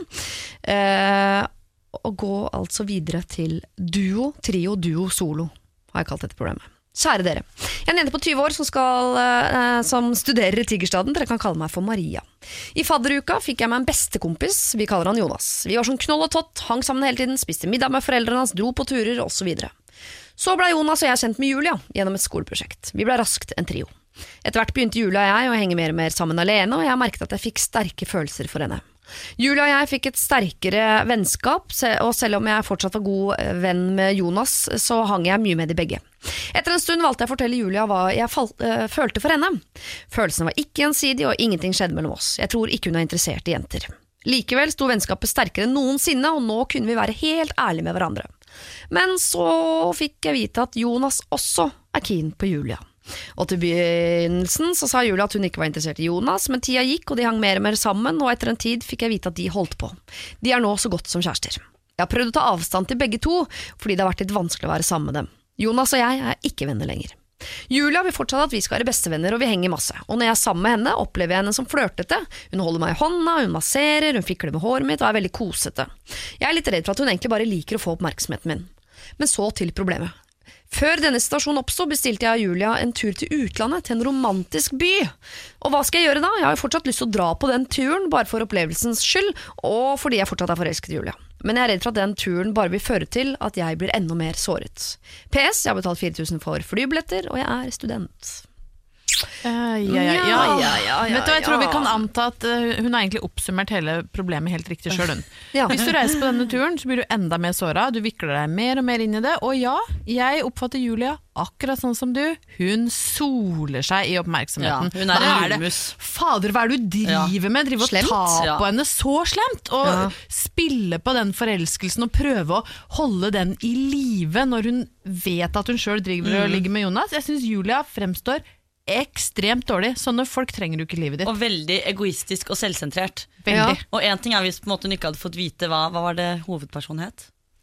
Og gå altså videre til duo, trio, duo, solo, har jeg kalt dette problemet. Kjære dere, jeg en jente på 20 år som studerer i Tigerstaden. Dere kan kalle meg for Maria. I fadderuka fikk jeg meg en bestekompis. Vi kaller han Jonas. Vi var sånn knoll og tott, hang sammen hele tiden, spiste middag med foreldrene hans, dro på turer og så videre. Så ble Jonas og jeg kjent med Julia gjennom et skoleprosjekt. Vi ble raskt en trio. Etter hvert begynte Julia og jeg å henge mer og mer sammen alene, og jeg merket at jeg fikk sterke følelser for henne. Julia og jeg fikk et sterkere vennskap, og selv om jeg fortsatt var god venn med Jonas, så hang jeg mye med de begge. Etter en stund valgte jeg å fortelle Julia hva jeg følte for henne. Følelsene var ikke gjensidige, og ingenting skjedde mellom oss. Jeg tror ikke hun interessert i jenter. Likevel sto vennskapet sterkere enn noensinne, og nå kunne vi være helt ærlige med hverandre. Men så fikk jeg vite at Jonas også keen på Julia. Og til begynnelsen så sa Julia at hun ikke var interessert i Jonas, men tida gikk og de hang mer og mer sammen, og etter en tid fikk jeg vite at de holdt på. De nå så godt som kjærester. Jeg har prøvd å ta avstand til begge to, fordi det har vært litt vanskelig å være sammen med dem. Jonas og jeg er ikke venner lenger. Julia vil fortsatt at vi skal være bestevenner, og vi henger masse. Og når jeg er sammen med henne, opplever jeg henne som flørtete. Hun holder meg i hånda, hun masserer, hun fikler med håret mitt og er veldig kosete. Jeg er litt redd for at hun egentlig bare liker å få oppmerksomheten min. Men så til problemet. Før denne situasjonen oppstod, bestilte jeg Julia en tur til utlandet, til en romantisk by. Og hva skal jeg gjøre da? Jeg har jo fortsatt lyst til å dra på den turen, bare for opplevelsens skyld, og fordi jeg fortsatt er forelsket i Julia. Men jeg er redd for at den turen bare vil føre til at jeg blir enda mer såret. PS, jeg har betalt 4 000 for flybilletter, og jeg er student. Vet du hva, jeg tror vi kan anta at hun har egentlig oppsummert hele problemet helt riktig selv. Ja. Hvis du reiser på denne turen, så blir du enda mer såret, du vikler deg mer og mer inn i det, og ja, jeg oppfatter Julia akkurat sånn som du. Hun soler seg i oppmerksomheten. Ja, hun er en julmus. Fader, hva er det du driver med? Driver og ta på henne så slemt, og spille på den forelskelsen og prøve å holde den i live når hun vet at hun selv driver og ligger med Jonas. Jeg synes Julia fremstår ekstremt dårlig. Sånne folk trenger du ikke i livet ditt. Og veldig egoistisk og selvsentrert. Veldig. Og en ting er hvis på en måte hun ikke hadde fått vite hva var det hovedpersonen het?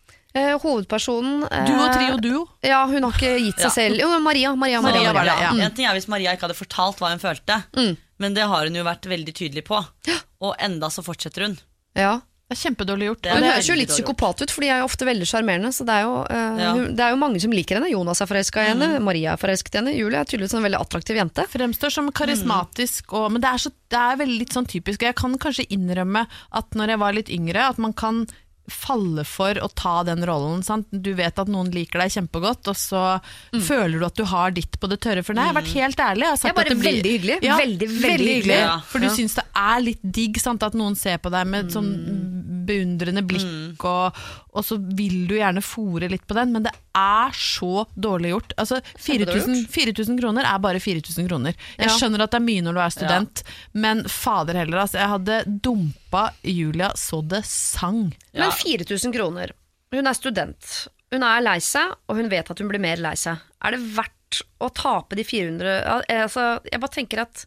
Hovedpersonen Duo. Ja, hun har ikke gitt seg selv. Jo, Maria var det, ja. En ting er hvis Maria ikke hadde fortalt hva hun følte, men det har hun jo vært veldig tydelig på. Og enda så fortsetter hun. Ja. Det er kjempedårlig gjort. Hun høres jo litt psykopat ut, for de er jo ofte veldig charmerende, så det er jo mange som liker henne. Jonas er forelsket i henne, Maria er forelsket i henne, Julia er tydeligvis en veldig attraktiv jente. Fremstår som karismatisk, men det er veldig litt sånn typisk. Jeg kan kanskje innrømme at når jeg var litt yngre, at man kan falle for å ta den rollen, sant? Du vet at noen liker deg kjempegodt, og så føler du at du har ditt på det tørre. For nei, jeg har vært helt ærlig. Jeg har bare veldig hyggelig. Ja, veldig hyggelig. Ja. For du synes det er litt digg, sant? At noen ser på deg med sånn beundrende blikk, og så vil du gjerne fore litt på den, men det er så dårlig gjort. Altså, 4 000 kroner er bare 4 000 kroner. Jeg skjønner at det er mye når du er student, men fader heller, altså, jeg hadde dumpa Julia så det sang. Men 4 000 kroner, hun er student, hun er lei seg, og hun vet at hun blir mer lei seg. Er det verdt å tape de 400? Altså, jeg bare tenker at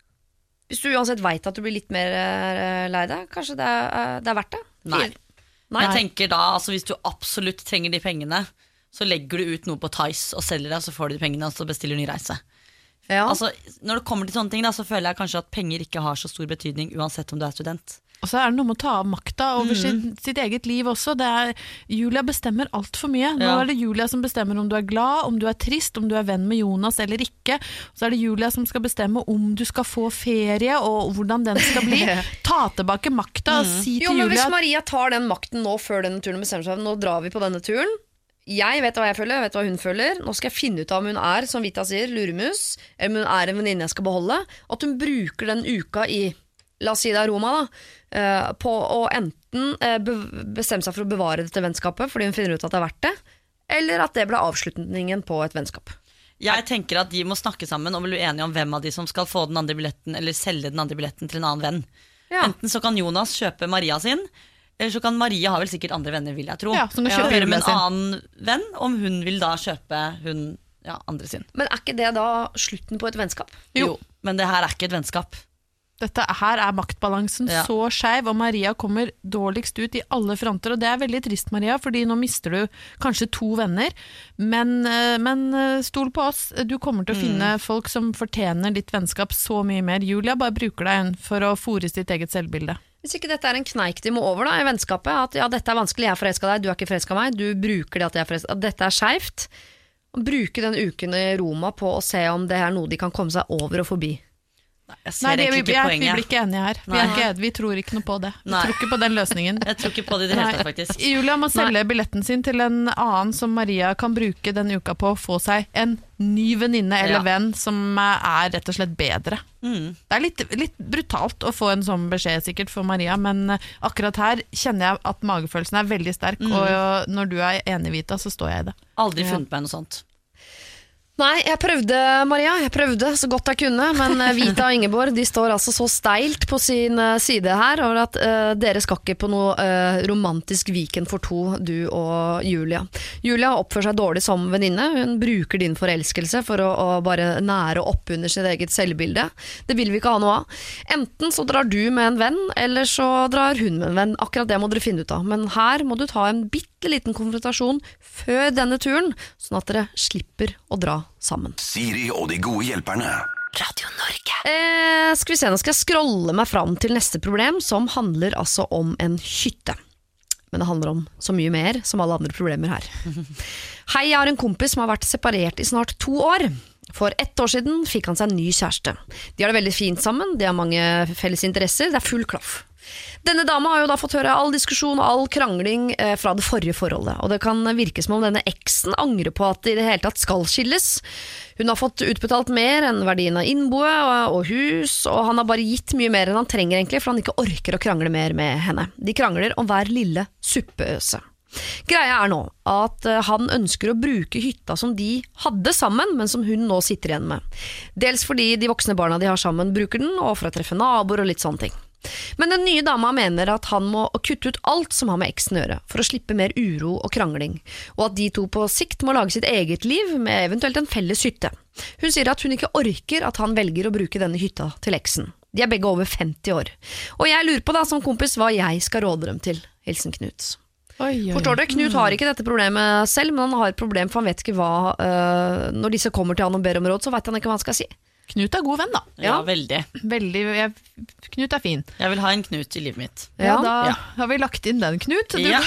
hvis du uansett vet at du blir litt mer lei deg, kanskje det er verdt det? Nei. Jeg tenker da, altså hvis du absolutt trenger de pengene, så legger du ut noe på Tice og selger det, så får du de pengene, og så bestiller du ny reise. Ja. Altså, når det kommer til sånne ting da, så føler jeg kanskje at penger ikke har så stor betydning, uansett om du er student. Og så er det noe med å ta av makta over sitt eget liv også. Julia bestemmer alt for mye. Nå er det Julia som bestemmer om du er glad, om du er trist, om du er venn med Jonas eller ikke. Så er det Julia som skal bestemme om du skal få ferie, og hvordan den skal bli. Ta tilbake makta og si til Julia... Jo, men hvis Maria tar den makten nå før denne turen bestemmer seg, nå drar vi på denne turen. Jeg vet hva jeg føler, jeg vet hva hun føler. Nå skal jeg finne ut om hun er, som Vita sier, luremus, eller om hun er en venninne jeg skal beholde. At hun bruker den uka i, la oss si det er Roma da, på å enten bestemme seg for å bevare dette vennskapet fordi hun finner ut at det er verdt det, eller at det ble avslutningen på et vennskap. Jeg tenker at de må snakke sammen og bli enige om hvem av de som skal få den andre billetten, eller selge den andre billetten til en annen venn. Ja. Enten så kan Jonas kjøpe Maria sin, eller så kan Maria, har vel sikkert andre venner, vil jeg tro, høre med en annen venn, om hun vil da kjøpe hun andre sin. Men er ikke det da slutten på et vennskap? Jo, men det her er ikke et vennskap. Dette her er maktbalansen så skjev, og Maria kommer dårligst ut i alle fronter, og det er veldig trist, Maria, fordi nå mister du kanskje 2 venner, men stol på oss, du kommer til å finne folk som fortjener ditt vennskap så mye mer. Julia bare bruker deg for å fore sitt eget selvbilde. Hvis ikke dette er en kneik de må over da, i vennskapet, at dette er vanskelig, jeg er forelsket deg, du er ikke forelsket meg, du bruker det at jeg er forelsket, at dette er skjevt, og bruke den uken i Roma på å se om det er noe de kan komme seg over og forbi. Nei, vi blir ikke enige her. Vi tror ikke noe på det. Vi tror ikke på den løsningen. Jeg tror ikke på det i det hele tatt, faktisk. Julia må selge billetten sin til en annen som Maria kan bruke denne uka på å få seg en ny venninne eller venn som er rett og slett bedre. Det er litt brutalt å få en sånn beskjed sikkert for Maria, men akkurat her kjenner jeg at magefølelsen er veldig sterk, og når du er enig, Vita, så står jeg i det. Aldri funnet meg noe sånt. Nei, jeg prøvde, Maria, så godt jeg kunne, men Vita og Ingeborg, de står altså så steilt på sin side her, over at dere skal ikke på noe romantisk weekend for 2, du og Julia. Julia oppfører seg dårlig som venninne, hun bruker din forelskelse for å bare nære opp under sitt eget selvbilde. Det vil vi ikke ha noe av. Enten så drar du med en venn, eller så drar hun med en venn. Akkurat det må dere finne ut av, men her må du ta en bitte bitte liten konfrontasjon før denne turen, sånn at dere slipper å dra sammen. Siri og de gode hjelperne. Radio Norge. Skal vi se, nå skal jeg scrolle meg fram til neste problem, som handler altså om en hytte. Men det handler om så mye mer, som alle andre problemer her. Hei, jeg har en kompis som har vært separert i snart 2 år. For 1 år siden fikk han seg en ny kjæreste. De har det veldig fint sammen, de har mange felles interesser, det er full klaff. Denne dama har jo da fått høre all diskusjon og all krangling fra det forrige forholdet, og det kan virke som om denne eksen angrer på at det i det hele tatt skal skilles. Hun har fått utbetalt mer enn verdien av innboe og hus, og han har bare gitt mye mer enn han trenger egentlig, for han ikke orker å krangle mer med henne. De krangler om hver lille suppeøse. Greia er nå at han ønsker å bruke hytta som de hadde sammen, men som hun nå sitter igjen med. Dels fordi de voksne barna de har sammen bruker den, og for å treffe naboer og litt sånne ting. Men den nye dama mener at han må kutte ut alt som har med eksen å gjøre, for å slippe mer uro og krangling, og at de to på sikt må lage sitt eget liv med eventuelt en felles hytte. Hun sier at hun ikke orker at han velger å bruke denne hytta til eksen. De er begge over 50 år. Og jeg lurer på da, som kompis, hva jeg skal råde dem til. Hilsen Knut. Forstår du? Knut har ikke dette problemet selv, men han har et problem, for han vet ikke hva når disse kommer til han og ber om råd, så vet han ikke hva han skal si. Knut er god venn da. Ja, veldig. Knut er fin. Jeg vil ha en Knut i livet mitt. Ja, da har vi lagt inn den, Knut. Ja.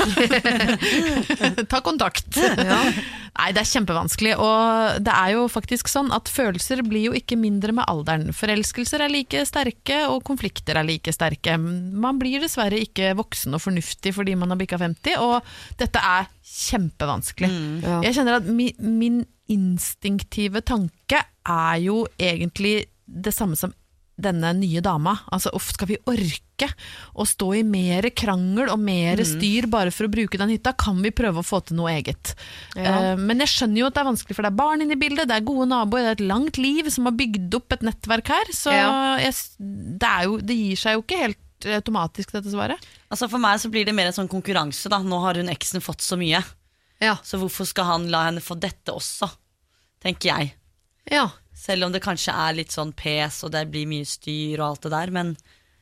Ta kontakt. Ja. Nei, det er kjempevanskelig, og det er jo faktisk sånn at følelser blir jo ikke mindre med alderen. Forelskelser er like sterke, og konflikter er like sterke. Man blir dessverre ikke voksen og fornuftig fordi man har bikket 50, og dette er kjempevanskelig. Ja. Jeg kjenner at min instinktive tanke er jo egentlig det samme som denne nye dama. Altså, skal vi orke å stå i mer krangel og mer styr bare for å bruke den hytta? Kan vi prøve å få til noe eget? Ja. Men jeg skjønner jo at det er vanskelig, for det er barn inne i bildet, det er gode naboer, det er et langt liv som har bygd opp et nettverk her, så det gir seg jo ikke helt automatisk dette svaret. Altså for meg så blir det mer en sånn konkurranse da. Nå har hun eksen fått så mye. Ja. Så hvorfor skal han la henne få dette også, tenker jeg. Ja. Selv om det kanskje er litt sånn pes og det blir mye styr og alt det der, men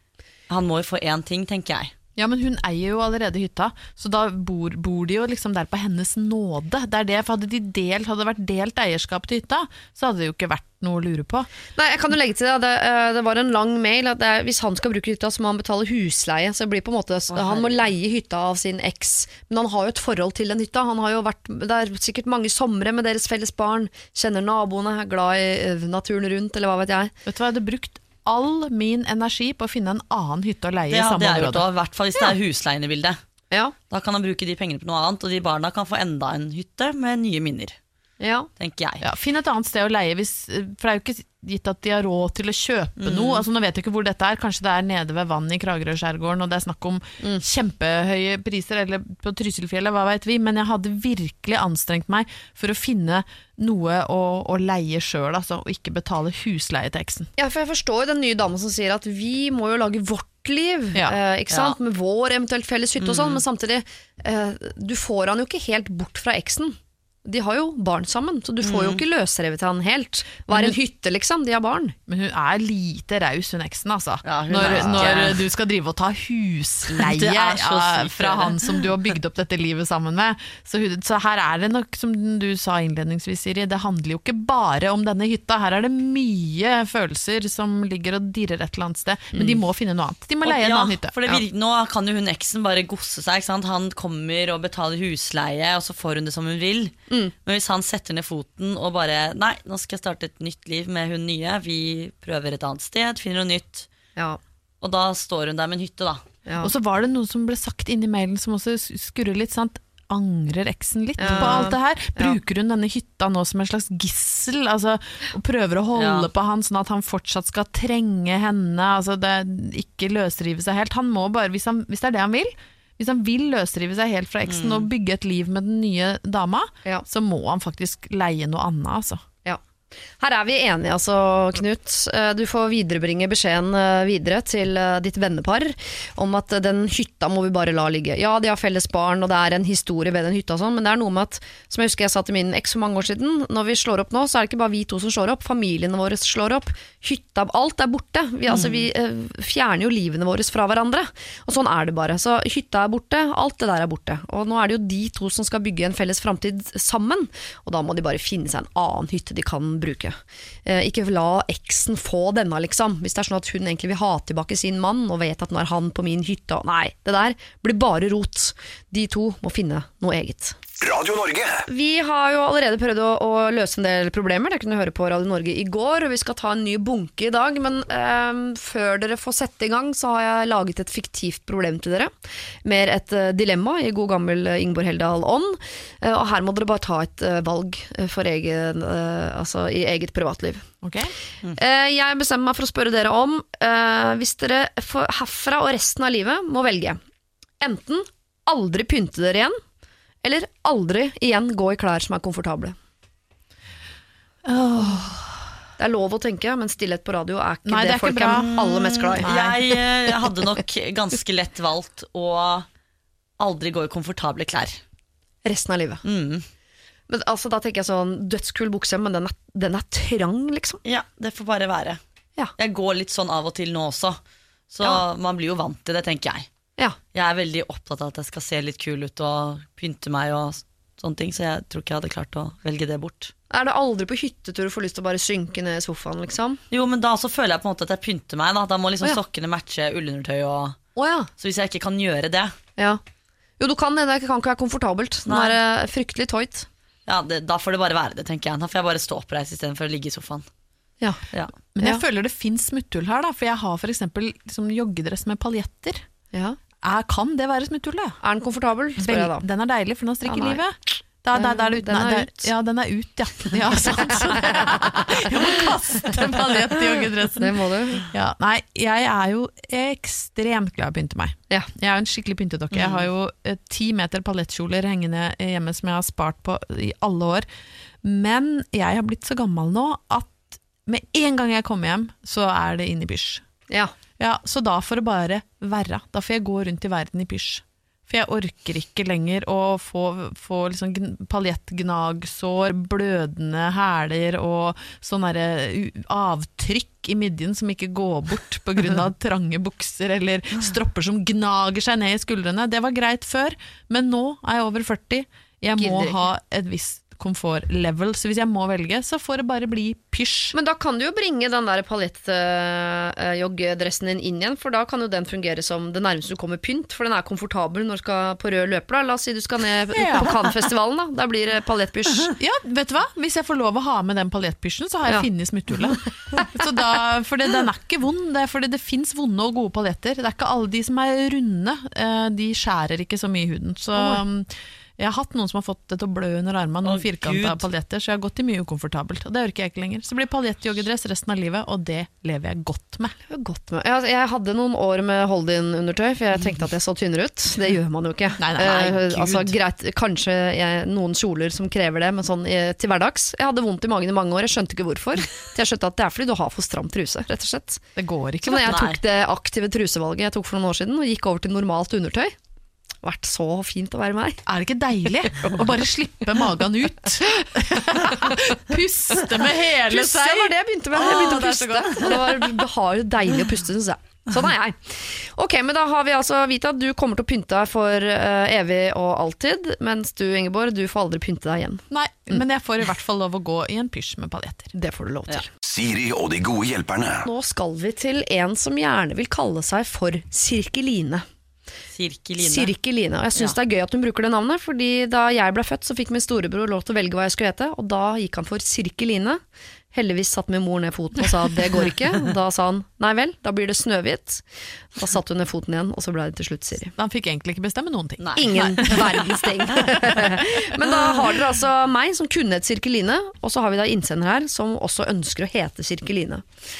han må jo få én ting, tenker jeg. Ja, men hun eier jo allerede hytta, så da bor de jo liksom der på hennes nåde. Det er det, for hadde det vært delt eierskap til hytta, så hadde det jo ikke vært noe å lure på. Nei, jeg kan jo legge til det var en lang mail at hvis han skal bruke hytta, så må han betale husleie, så det blir på en måte, han må leie hytta av sin eks, men han har jo et forhold til den hytta, han har jo vært der sikkert mange somre med deres felles barn, kjenner naboene, er glad i naturen rundt, eller hva vet jeg. Vet du hva, jeg hadde brukt all min energi på å finne en annen hytte å leie i samme område. Det er i hvert fall hvis det er husleien i bildet. Ja. Da kan han bruke de pengene på noe annet, og de barna kan få enda en hytte med nye minner. Ja. Tenker jeg. Ja, finn et annet sted å leie, for det er jo ikke gitt at de har råd til å kjøpe noe. Altså, nå vet jeg ikke hvor dette er, kanskje det er nede ved vann i Kragerø-skjærgården, og det er snakk om kjempehøye priser, eller på Trysilfjellet, hva vet vi, men jeg hadde virkelig anstrengt meg for å finne noe å leie selv, altså, og ikke betale husleie til eksen. Ja, for jeg forstår jo den nye damen som sier at vi må jo lage vårt liv, ikke sant? Med vår eventuelt felles hytte og sånn, men samtidig, du får han jo ikke helt bort fra eksen. De har jo barn sammen, så du får jo ikke løsrevet til han helt. Hva er en hytte, liksom? De har barn. Men hun er lite raus, hun eksen, altså. Ja, når du skal drive og ta husleie fra han som du har bygd opp dette livet sammen med. Så her er det nok, som du sa innledningsvis, Siri, det handler jo ikke bare om denne hytta. Her er det mye følelser som ligger og dirrer et eller annet sted. Men de må finne noe annet. De må leie en annen hytte. For nå kan jo hun eksen bare gosse seg, ikke sant? Han kommer og betaler husleie, og så får hun det som hun vil. Men hvis han setter ned foten og bare nei, nå skal jeg starte et nytt liv med hun nye, vi prøver et annet sted, finner noe nytt, og da står hun der med en hytte da. Og så var det noe som ble sagt inn i mailen som også skurrer litt, sant? Angrer eksen litt på alt det her? Bruker hun denne hytta nå som en slags gissel, altså, og prøver å holde på han sånn at han fortsatt skal trenge henne, altså det ikke løsrive seg helt? Han må bare, hvis det er det han vil, hvis han vil løsrive seg helt fra eksen og bygge et liv med den nye dama, så må han faktisk leie noe annet, altså. Ja. Her vi enige altså, Knut. Du får viderebringe beskjeden videre til ditt vennepar om at den hytta må vi bare la ligge. Ja, de har felles barn, og det en historie ved den hytta og sånn, men det noe med at, som jeg husker jeg sa til min eks for mange år siden, når vi slår opp nå, så det ikke bare vi to som slår opp, familiene våre slår opp, hytta, alt borte. Vi fjerner jo livene våre fra hverandre, og sånn det bare. Så hytta borte, alt det der borte. Og nå det jo de to som skal bygge en felles fremtid sammen, og da må de bare finne seg en annen hytte de kan bruke. Ikke la eksen få denne liksom. Hvis det sånn at hun egentlig vil ha tilbake sin mann og vet at nå han på min hytte, nei, det der blir bare rot. De to må finne noe eget. Radio Norge. Vi har jo allerede prøvd å løse en del problemer. Det kunne høre på Radio Norge i går, og vi skal ta en ny bunke i dag, men før dere får sette i gang så har jeg laget et fiktivt problem til dere. Mer et dilemma i god gammel Ingeborg Heldal ånd, og her må dere bare ta et valg for altså i eget privatliv. Okay. Jeg bestemmer meg for å spørre dere om hvis dere herfra og resten av livet må velge enten aldri pynte dere igjen, eller aldri igjen gå i klær som komfortable. Det lov å tenke, men stillhet på radio ikke det folk aller mest glad i. Jeg hadde nok ganske lett valgt å aldri gå i komfortable klær. Resten av livet. Men altså, da tenker jeg sånn, dødskul bukse, men den trang, liksom. Ja, det får bare være. Ja. Jeg går litt sånn av og til nå også, så man blir jo vant til det, tenker jeg. Ja. Jeg veldig opptatt av at jeg skal se litt kul ut og pynte meg og sånne ting, så jeg tror ikke jeg hadde klart å velge det bort. Det aldri på hyttetur du får lyst til å bare synke ned i sofaen, liksom? Jo, men da så føler jeg på en måte at jeg pynter meg, da må liksom sokkene matche ullundertøy og... Så hvis jeg ikke kan gjøre det... Jo, du kan det kan ikke være komfortabelt. Det fryktelig tøyt. Ja, da får det bare være det, tenker jeg. Da får jeg bare stå oppreist i stedet for å ligge i sofaen. Ja. Men jeg føler det finnes smutthull her, da, for jeg har for eksempel liksom, joggedress med paljetter. Ja. Kan det være smutthull, da? Den komfortabel? Spør jeg da. Den deilig, for nå strikker livet. Den ut. Ja, den ut, ja. Ja, sant. Jeg må kaste paljett i joggedressen. Det må du. Ja, nei, jeg jo ekstremt glad i å pynte meg. Ja. Jeg en skikkelig pyntedokke. Jeg har jo 10 meter paljettkjoler hengende hjemme som jeg har spart på i alle år. Men jeg har blitt så gammel nå at med en gang jeg kommer hjem, så det inn i pysj. Ja, så da får det bare være. Da får jeg gå rundt i verden i pysj. For jeg orker ikke lenger å få liksom paljettgnagsår, blødende hæler og sånne avtrykk i midjen som ikke går bort på grunn av trange bukser eller stropper som gnager seg ned i skuldrene. Det var greit før, men nå jeg over 40. Jeg må ha et visst komfortlevel, så hvis jeg må velge, så får det bare bli pysj. Men da kan du jo bringe den der paljettjoggedressen din inn igjen, for da kan jo den fungere som det nærmeste du kommer pynt, for den komfortabel når du skal på rød løper. Da. La oss si du skal ned på Cannes-festivalen, da blir det paljettpysj. Ja, vet du hva? Hvis jeg får lov å ha med den paljettpysjen, så har jeg finnet smutthullet. Så da, for den ikke vond, det fordi det finnes vonde og gode paljetter. Det ikke alle de som runde, de skjærer ikke så mye i huden, så... Jeg har hatt noen som har fått det til å blø under armene, noen firkanta paljetter, så jeg har gått i mye ukomfortabelt, og det orker jeg ikke lenger. Så blir paljettjoggedress resten av livet, og det lever jeg godt med. Jeg hadde noen år med hold-in-undertøy, for jeg tenkte at jeg så tynnere ut. Det gjør man jo ikke. Nei, altså, greit, kanskje noen kjoler som krever det, men sånn til hverdags. Jeg hadde vondt i magen i mange år, jeg skjønte ikke hvorfor. Jeg skjønte at det fordi du har for stram truse, rett og slett. Det går ikke. Så når jeg tok det aktive trusevalget jeg tok for noen år siden, og gikk over til normalt undertøy, vært så fint å være meg. Det ikke deilig å bare slippe magen ut? Puste med hele seg. Puste var det jeg begynte med. Jeg begynte å puste. Og det var jo deilig å puste, synes jeg. Sånn jeg. Ok, men da har vi altså vite at du kommer til å pynte deg for evig og alltid, mens du, Ingeborg, du får aldri pynte deg igjen. Nei, men jeg får i hvert fall lov å gå i en pysj med paljetter. Det får du lov til. Siri og de gode hjelperne. Nå skal vi til en som gjerne vil kalle seg for Sirkeline. Sirkeline, og jeg synes det gøy at hun bruker det navnet, fordi da jeg ble født så fikk min storebror lov til å velge hva jeg skulle hete, og da gikk han for Sirkeline. Heldigvis satt min mor ned foten og sa at det går ikke. Da sa han, nei vel, da blir det Snøhvit. Da satt hun ned foten igjen, og så ble det til slutt Siri. Han fikk egentlig ikke bestemme noen ting. Nei. Ingen verdens ting. Men da har dere altså meg som kunne et Sirkeline, og så har vi da innsender her som også ønsker å hete Sirkeline.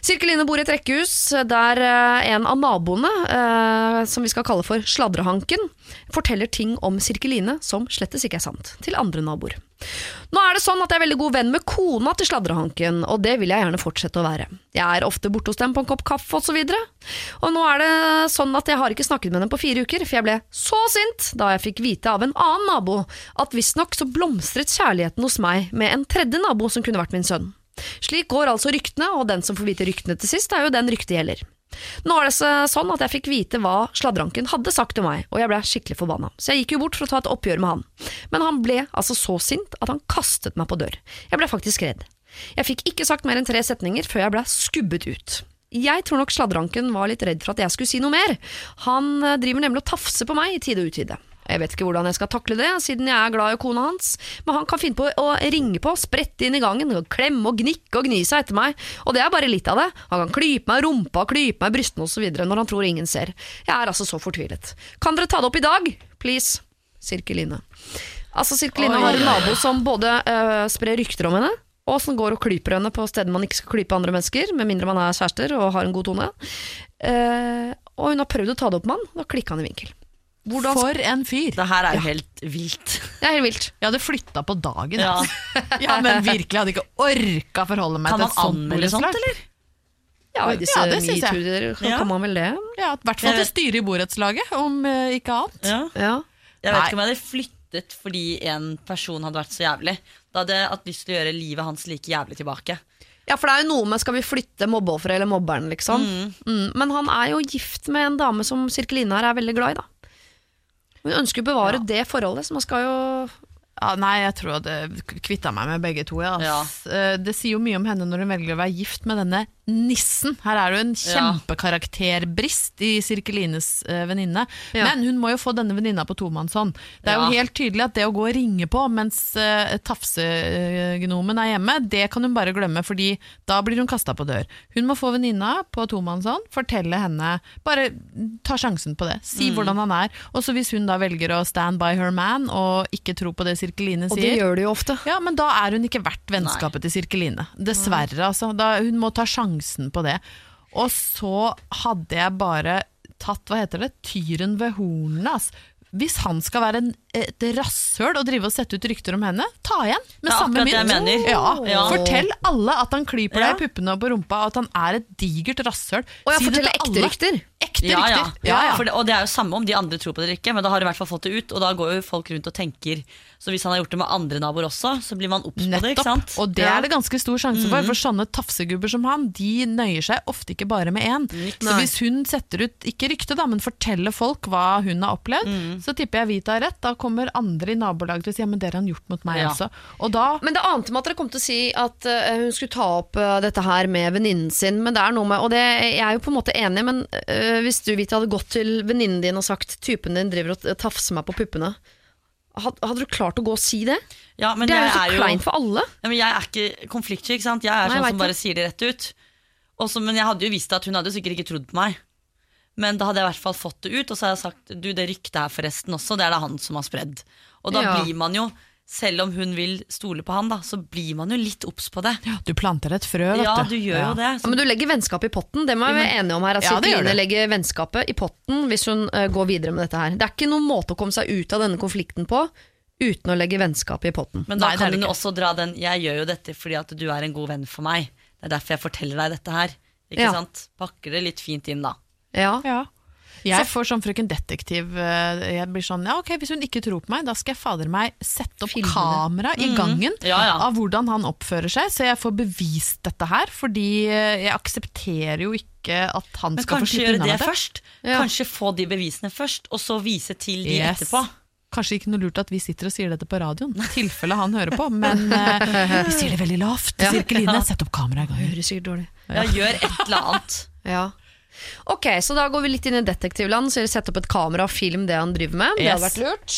Sirkeline bor i et rekkehus der en av naboene, som vi skal kalle for sladrehanken, forteller ting om Sirkeline som slettes ikke er sant, til andre naboer. Nå er det sånn at jeg er veldig god venn med kona til sladrehanken, og det vil jeg gjerne fortsette å være. Jeg er ofte borte hos dem på en kopp kaffe og så videre. Og nå er det sånn at jeg har ikke snakket med dem på 4 uker, for jeg ble så sint da jeg fikk vite av en annen nabo at visstnok så blomstret kjærligheten hos meg med en tredje nabo som kunne vært min sønn. Slik går altså ryktene, og den som får vite ryktene til sist er jo den ryktet gjelder. Nå er det sånn at jeg fikk vite hva sladranken hadde sagt til meg, og jeg ble skikkelig forbanna. Så jeg gikk jo bort for å ta et oppgjør med han. Men han ble altså så sint at han kastet meg på dør. Jeg ble faktisk redd. Jeg fikk ikke sagt mer enn 3 setninger før jeg ble skubbet ut. Jeg tror nok sladranken var litt redd for at jeg skulle si noe mer. Han driver nemlig å tafse på meg i tide og utide. Jeg vet ikke hvordan jeg skal takle det, siden jeg er glad i kona hans, men han kan finne på å ringe på, sprette inn i gangen, klemme og gnikke og gni seg etter meg, og det er bare litt av det. Han kan klype meg i rumpa, klype meg i brystene og så videre når han tror ingen ser. Jeg er altså så fortvilet. Kan dere ta det opp i dag? Please. Sirkeline. Altså, Sirkeline har en nabo som både sprer rykter om henne, og som går og klyper henne på steder man ikke skal klype andre mennesker, med mindre man er kjærester og har en god tone. Og hun har prøvd å ta det opp med han, da klikker han i vinkel. For en fyr. Det her er jo helt vilt. Det er helt vilt. Jeg hadde flyttet på dagen. Ja. Ja, men virkelig hadde ikke orket forholde meg til et sånt Kan man anmelde sånt, eller? Ja, i disse det synes jeg. MeToo-er kan man vel det. Ja, i hvert fall til styret i borettslaget, om ikke annet. Ja. Jeg vet ikke om jeg hadde flyttet fordi en person hadde vært så jævlig. Da hadde jeg hatt lyst til å gjøre livet hans like jævlig tilbake. Ja, for det er jo noe med skal vi flytte mobbeofferet eller mobberen, liksom. Men han er jo gift med en dame som Sirkeline her er veldig glad i, da. Hun ønsker å bevare det forholdet, så man skal jo... Ja, nei, jeg tror det kvittet meg med begge to. Ja. Det sier jo mye om henne når hun velger å være gift med denne nissen. Her er det jo en kjempekarakterbrist i Sirkelines venninne. Men hun må jo få denne venninna på tomannshånd. Det er jo helt tydelig at det å gå og ringe på mens tafsegnomen er hjemme, det kan hun bare glemme, fordi da blir hun kastet på dør. Hun må få venninna på tomannshånd, fortelle henne, bare ta sjansen på det. Si hvordan han er. Og så hvis hun da velger å stand by her man og ikke tro på det Sirkeline sier. Og det gjør det jo ofte. Ja, men da er hun ikke verdt vennskapet til Sirkeline. Dessverre, altså. Hun må ta sjansen på det. Og så hadde jeg bare tatt, hva heter det, tyren ved hornene. Altså. Hvis han skal være et rasshøl og drive og sette ut rykter om henne, ta igjen med samme mynt. Fortell alle at han klyper deg i puppene og på rumpa, og at han er et digert rasshøl. Og jeg forteller ekte rykter. Og det er jo samme om de andre tror på det eller ikke, men da har de i hvert fall fått det ut, og da går jo folk rundt og tenker. Så hvis han har gjort det med andre naboer også, så blir man obs på det, ikke sant? Og det er det ganske stor sjanse for sånne tafsegubber som han, de nøyer seg ofte ikke bare med en. Så hvis hun setter ut, ikke rykte da, men forteller folk hva hun har opplevd, så tipper jeg Vita har rett. Da kommer andre i nabolaget til å si, ja, men dere har gjort mot meg også. Og da... Men det ante med at dere kom til å si at hun skulle ta opp dette her med venninnen sin, men det er noe med, og det jeg er jo på en måte enig, men hvis du, Vita, hadde gått til venninnen din og sagt, typen din driver og tafser meg på puppene, hadde du klart å gå og si det? Ja, men det er jo så kleint for alle. Ja, men jeg er ikke konfliktsky, ikke sant? Jeg er sånn som bare sier det rett ut. Også, men jeg hadde jo visst at hun hadde sikkert ikke trodd på meg. Men da hadde jeg i hvert fall fått det ut, og så hadde jeg sagt, du, det ryktet her forresten også, det er det han som har spredd. Og da blir man jo, selv om hun vil stole på han da, så blir man jo litt obs på det. Ja, du planter et frø, vet du. Ja, du gjør jo det. Ja, men du legger vennskap i potten, det må jeg være enig om her. At Sirkeline legger vennskapet i potten hvis hun går videre med dette her. Det er ikke noen måte å komme seg ut av denne konflikten på, uten å legge vennskapet i potten. Men da kan hun også dra den, jeg gjør jo dette fordi at du er en god venn for meg. Det er derfor jeg forteller deg dette her. Ikke sant? Pakker det litt fint inn da. Ja. Jeg får sånn frøken detektiv. Jeg blir sånn, ja ok, hvis hun ikke tror på meg, da skal jeg fader meg sette opp kamera i gangen av hvordan han oppfører seg, så jeg får bevist dette her, fordi jeg aksepterer jo ikke at han skal få slippe unna med det. Men kanskje gjøre det først. Kanskje få de bevisene først, og så vise til de etterpå. Kanskje ikke noe lurt at vi sitter og sier dette på radioen, i tilfelle han hører på, men vi sier det veldig lavt. Sirkeline, sett opp kamera i gangen. Hører sikkert dårlig. Ja, gjør et eller annet. Ja. Ok, så da går vi litt inn i detektivland, så sett opp et kamera og film det han driver med. Det hadde vært lurt.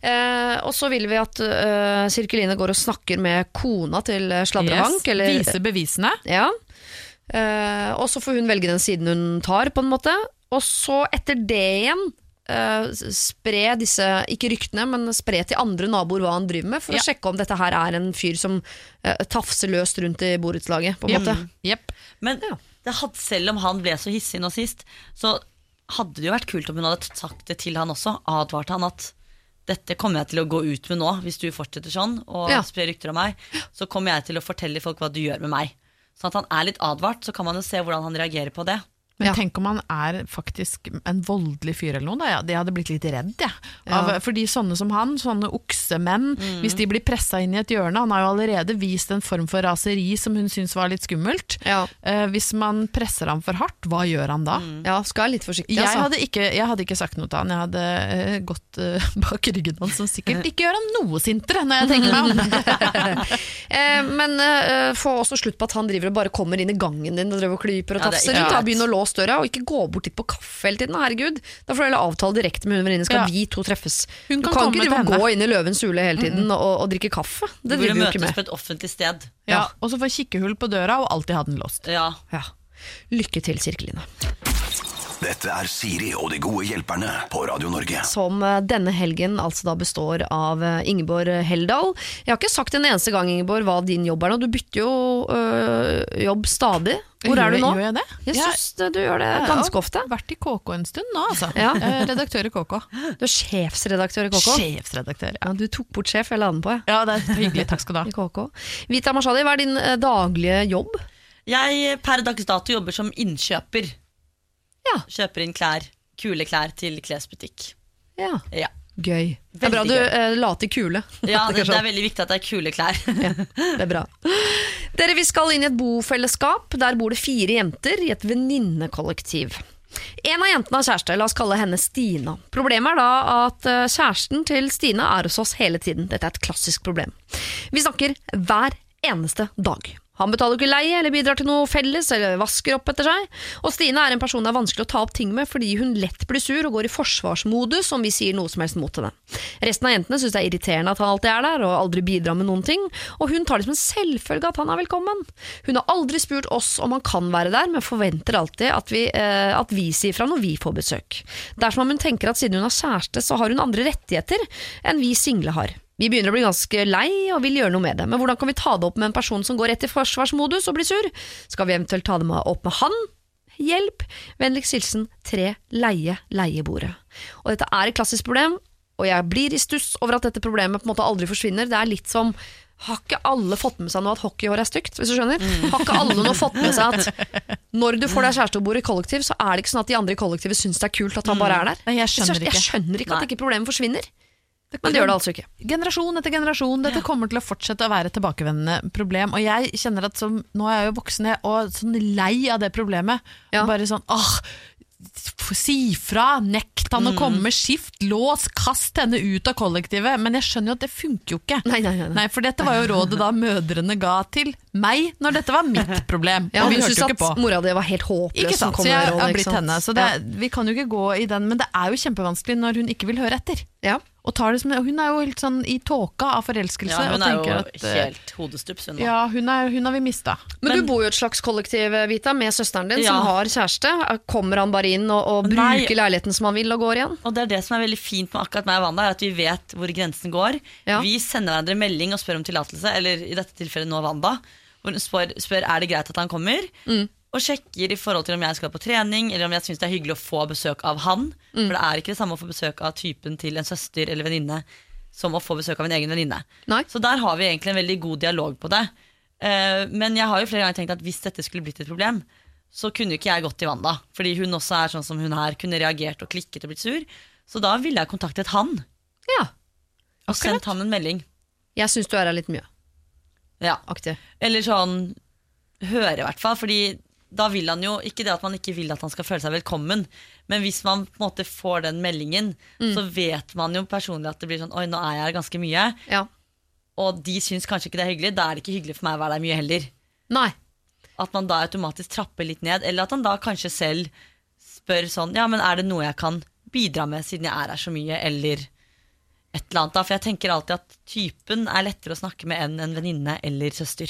Og så vil vi at Sirkeline går og snakker med kona til Sladrehank. Vise bevisene. Ja. Og så får hun velge den siden hun tar, på en måte. Og så etter det igjen spre disse, ikke ryktene, men spre til andre naboer hva han driver med, for å sjekke om dette her er en fyr som tafser løst rundt i borettslaget, på en måte. Jepp. Men det hadde, selv om han ble så hissig nå sist, så hadde det jo vært kult om hun hadde sagt det til han også, advart han at dette kommer jeg til å gå ut med nå, hvis du fortsetter sånn, og sprer rykter om meg, så kommer jeg til å fortelle folk hva du gjør med meg. Sånn at han er litt advart, så kan man jo se hvordan han reagerer på det. Men tenk om han er faktisk en voldelig fyr eller noe da, jeg hadde blitt litt redd fordi sånne som han, sånne oksemenn, hvis de blir presset inn i et hjørne, han har jo allerede vist en form for raseri som hun synes var litt skummelt, hvis man presser ham for hardt, hva gjør han da? Ja, skal jeg litt forsiktig jeg hadde ikke sagt noe til han, jeg hadde gått bak ryggen hans, som sikkert ikke gjør han noe sintere når jeg tenker meg om men få også slutt på at han driver og bare kommer inn i gangen din og driver og klyper og tafser rundt, begynner å låse døra og ikke gå bort dit på kaffe hele tiden, herregud. Da får du heller avtale direkte med hun venninne, skal vi to treffes. Hun du kan ikke gå inn i løvens hule hele tiden og drikke kaffe. Det driver vi jo ikke med. Møtes på et offentlig sted. Og så få kikkehull på døra og alltid ha den låst. Lykke til, Sirkeline. Dette er Siri og de gode hjelperne på Radio Norge. Som denne helgen altså da består av Ingeborg Heldal. Jeg har ikke sagt en eneste gang, Ingeborg, hva din jobb er nå. Du bytter jo jobb stadig. Hvor er du nå? Gjør jeg det? Jeg synes du gjør det ganske ofte. Jeg har vært i KK en stund nå, altså. Redaktør i KK. Du er sjefsredaktør i KK? Sjefsredaktør, Du tok bort sjef, jeg la den på. Ja, det er hyggelig, takk skal du ha. I KK. Vita Mashadi, hva er din daglige jobb? Jeg per dags dato jobber som innkjøper. Kjøper inn klær, kule klær til klesbutikk. Gøy. Det er bra du la til kule. Det er veldig viktig at det er kule klær. Det er bra. Dere, vi skal inn i et bofellesskap. Der bor det 4 jenter i et venninnekollektiv. En av jentene har kjæreste, la oss kalle henne Stina. Problemet er da at kjæresten til Stina er hos oss hele tiden. Dette er et klassisk problem. Vi snakker hver eneste dag. Han betaler ikke leie eller bidrar til noe felles eller vasker opp etter seg. Og Stine er en person det er vanskelig å ta opp ting med fordi hun lett blir sur og går i forsvarsmodus om vi sier noe som helst mot henne. Resten av jentene synes det er irriterende at han alltid er der og aldri bidrar med noen ting, og hun tar det som en selvfølge at han er velkommen. Hun har aldri spurt oss om han kan være der, men forventer alltid at vi sier fra når vi får besøk. Dersom hun tenker at siden hun har kjæreste, så har hun andre rettigheter enn vi single har. Vi begynner å bli ganske lei og vil gjøre noe med det, men hvordan kan vi ta det opp med en person som går rett i forsvarsmodus og blir sur? Skal vi eventuelt ta det opp med han? Hjelp! Vennligst hilsen 3 leiebordet. Og dette er et klassisk problem, og jeg blir i stuss over at dette problemet på en måte aldri forsvinner. Det er litt som, har ikke alle fått med seg nå at hockeyhår er stygt, hvis du skjønner? Har ikke alle nå fått med seg at når du får deg kjæreste og bor i kollektiv, så er det ikke sånn at de andre i kollektivet synes det er kult at han bare er der? Nei, jeg skjønner ikke at ikke problemet forsvinner. Men det gjør det altså ikke. Generasjon etter generasjon, dette kommer til å fortsette å være et tilbakevendende problem, og jeg kjenner at nå er jeg jo voksen og sånn lei av det problemet, og bare sånn, si fra, nekt han å komme, skift, lås, kast henne ut av kollektivet, men jeg skjønner jo at det funker jo ikke. Nei, for dette var jo rådet da mødrene ga til meg når dette var mitt problem. Og vi hørte jo ikke på. Mora di var helt håpløs. Ikke sant, så jeg har blitt henne, så vi kan jo ikke gå i den, men det er jo kjempevanskelig når hun ikke vil høre etter. Og tar det som, hun er jo helt sånn i tåka av forelskelse. Ja, hun er jo helt hodestups. Ja, hun har vi mistet. Men du bor jo i et slags kollektiv, Vita, med søsteren din som har kjæreste. Kommer han bare inn og bruker leiligheten som han vil og går igjen? Og det er det som er veldig fint med akkurat meg og Wanda, er at vi vet hvor grensen går. Vi sender hverandre melding og spør om tillatelse, eller i dette tilfellet nå Wanda, hvor hun spør er det greit at han kommer? Og sjekker i forhold til om jeg skal på trening, eller om jeg synes det er hyggelig å få besøk av han. For det er ikke det samme å få besøk av typen til en søster eller venninne som å få besøk av en egen venninne. Så der har vi egentlig en veldig god dialog på det. Men jeg har jo flere ganger tenkt at hvis dette skulle blitt et problem, så kunne jo ikke jeg gått til Wanda. Fordi hun også er sånn som hun her, kunne reagert og klikket og blitt sur. Så da ville jeg kontaktet han. Og sendt han en melding. Jeg synes du er her litt mye. Aktiv. Eller sånn, høre i hvert fall, fordi da vil han jo, ikke det at man ikke vil at han skal føle seg velkommen, men hvis man på en måte får den meldingen, så vet man jo personlig at det blir sånn, oi, nå er jeg her ganske mye, og de synes kanskje ikke det er hyggelig, da er det ikke hyggelig for meg å være der mye heller. Nei. At man da automatisk trapper litt ned, eller at han da kanskje selv spør sånn, ja, men er det noe jeg kan bidra med siden jeg er her så mye, eller et eller annet da, for jeg tenker alltid at typen er lettere å snakke med enn en venninne eller søster.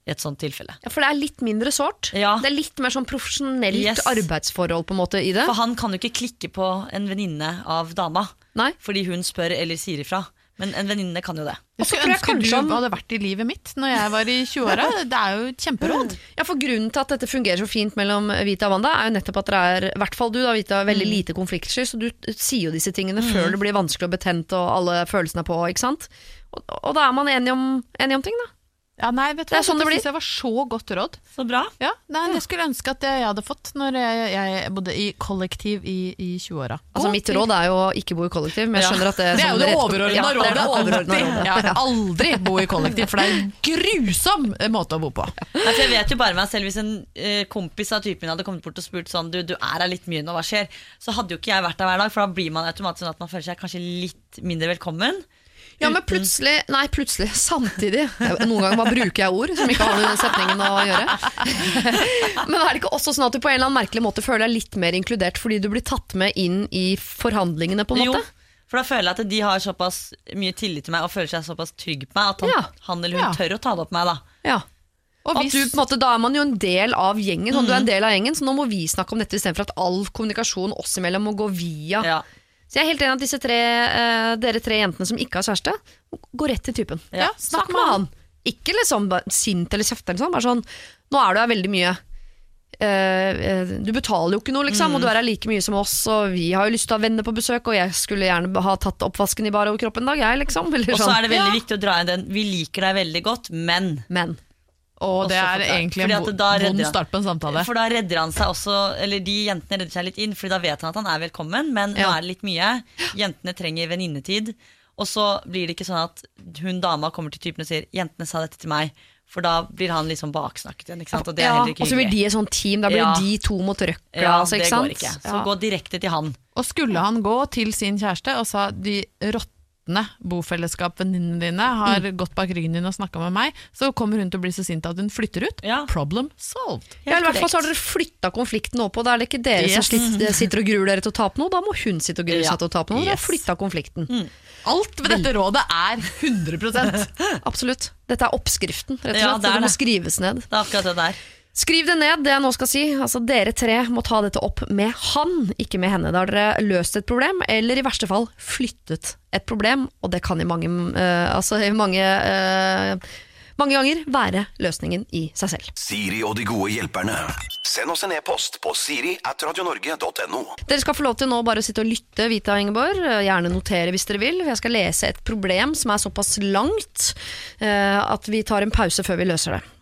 i et sånt tilfelle. Ja, for det litt mindre sårt. Ja. Det litt mer sånn profesjonelt arbeidsforhold på en måte i det. For han kan jo ikke klikke på en venninne av dama, Nei. fordi hun spør eller sier ifra. Men en venninne kan jo det. Jeg skulle ønske du hadde vært i livet mitt når jeg var i 20-åra. Det jo et kjemperåd. Ja, for grunnen til at dette fungerer så fint mellom Vita og Wanda, jo nettopp at det i hvert fall du da, Vita, veldig lite konfliktsky, så du sier jo disse tingene før det blir vanskelig og betent og alle følelsene på, ikke sant? Og da man enige om ting da. Ja, nei, vet du hva, sånn det synes jeg var så godt råd. Så bra. Ja, nei, jeg skulle ønske at jeg hadde fått når jeg bodde i kollektiv i 20-åra. Altså mitt råd jo å ikke bo i kollektiv, men jeg skjønner at det jo det overordnede rådet. Det overordnede rådet. Ja, aldri bo i kollektiv, for det en grusom måte å bo på. Nei, for jeg vet jo bare meg selv, hvis en kompis av typen hadde kommet bort og spurt sånn, du her litt mye nå, hva skjer? Så hadde jo ikke jeg vært der hver dag, for da blir man automatisk sånn at man føler seg kanskje litt mindre velkommen. Ja, men plutselig, samtidig. Noen ganger bare bruker jeg ord som ikke har med setningen å gjøre. Men det ikke også sånn at du på en eller annen merkelig måte føler deg litt mer inkludert fordi du blir tatt med inn i forhandlingene på en måte? Jo, for da føler jeg at de har såpass mye tillit til meg og føler seg såpass trygg på meg at han eller hun tør å ta det opp med meg da. Ja. Og hvis, at du, på en måte, da man jo en del av gjengen, sånn, du en del av gjengen, så nå må vi snakke om dette i stedet for at all kommunikasjon oss imellom må gå via. Ja. Så jeg helt enig at dere tre jentene som ikke har kjæreste, går rett til typen. Ja, snakk med han. Ikke liksom sint eller kjefte eller sånn, bare sånn, nå du her veldig mye. Du betaler jo ikke noe liksom, og du her like mye som oss, og vi har jo lyst til å ha venner på besøk, og jeg skulle gjerne ha tatt oppvasken i bar over kroppen en dag, jeg liksom. Eller og så det veldig viktig å dra inn den, vi liker deg veldig godt, men. Og det egentlig en vond start på en samtale. For da redder han seg også, eller de jentene redder seg litt inn, fordi da vet han at han velkommen, men nå det litt mye. Jentene trenger venninnetid, og så blir det ikke sånn at hun dama kommer til typen og sier, jentene sa dette til meg, for da blir han liksom baksnakket igjen, ikke sant? Og det heller ikke hyggelig. Og så blir de et sånt team, da blir de to mot røkla, altså, ikke sant? Går ikke. Så gå direkte til han. Og skulle han gå til sin kjæreste og sa, de bofellesskap-venninnene dine har gått bak ryggen din og snakket med meg, så kommer hun til å bli så sint at hun flytter ut. Problem solved. Ja, i hvert fall så har dere flyttet konflikten opp, og da det ikke dere som sitter og gruer dere til å tape noe, da må hun sitte og grue seg til å tape noe, og da flyttet konflikten. Alt ved dette rådet 100%. Absolutt. Dette oppskriften, rett og slett. Det må skrives ned. Det akkurat det der. Skriv det ned, det jeg nå skal si. Altså, dere tre må ta dette opp med han, ikke med henne. Da har dere løst et problem, eller i verste fall flyttet et problem, og det kan i mange ganger være løsningen i seg selv. Siri og de gode hjelperne. Send oss en e-post på siri@radionorge.no. Dere skal få lov til nå bare å sitte og lytte, Vita og Ingeborg. Gjerne notere hvis dere vil. Jeg skal lese et problem som såpass langt at vi tar en pause før vi løser det.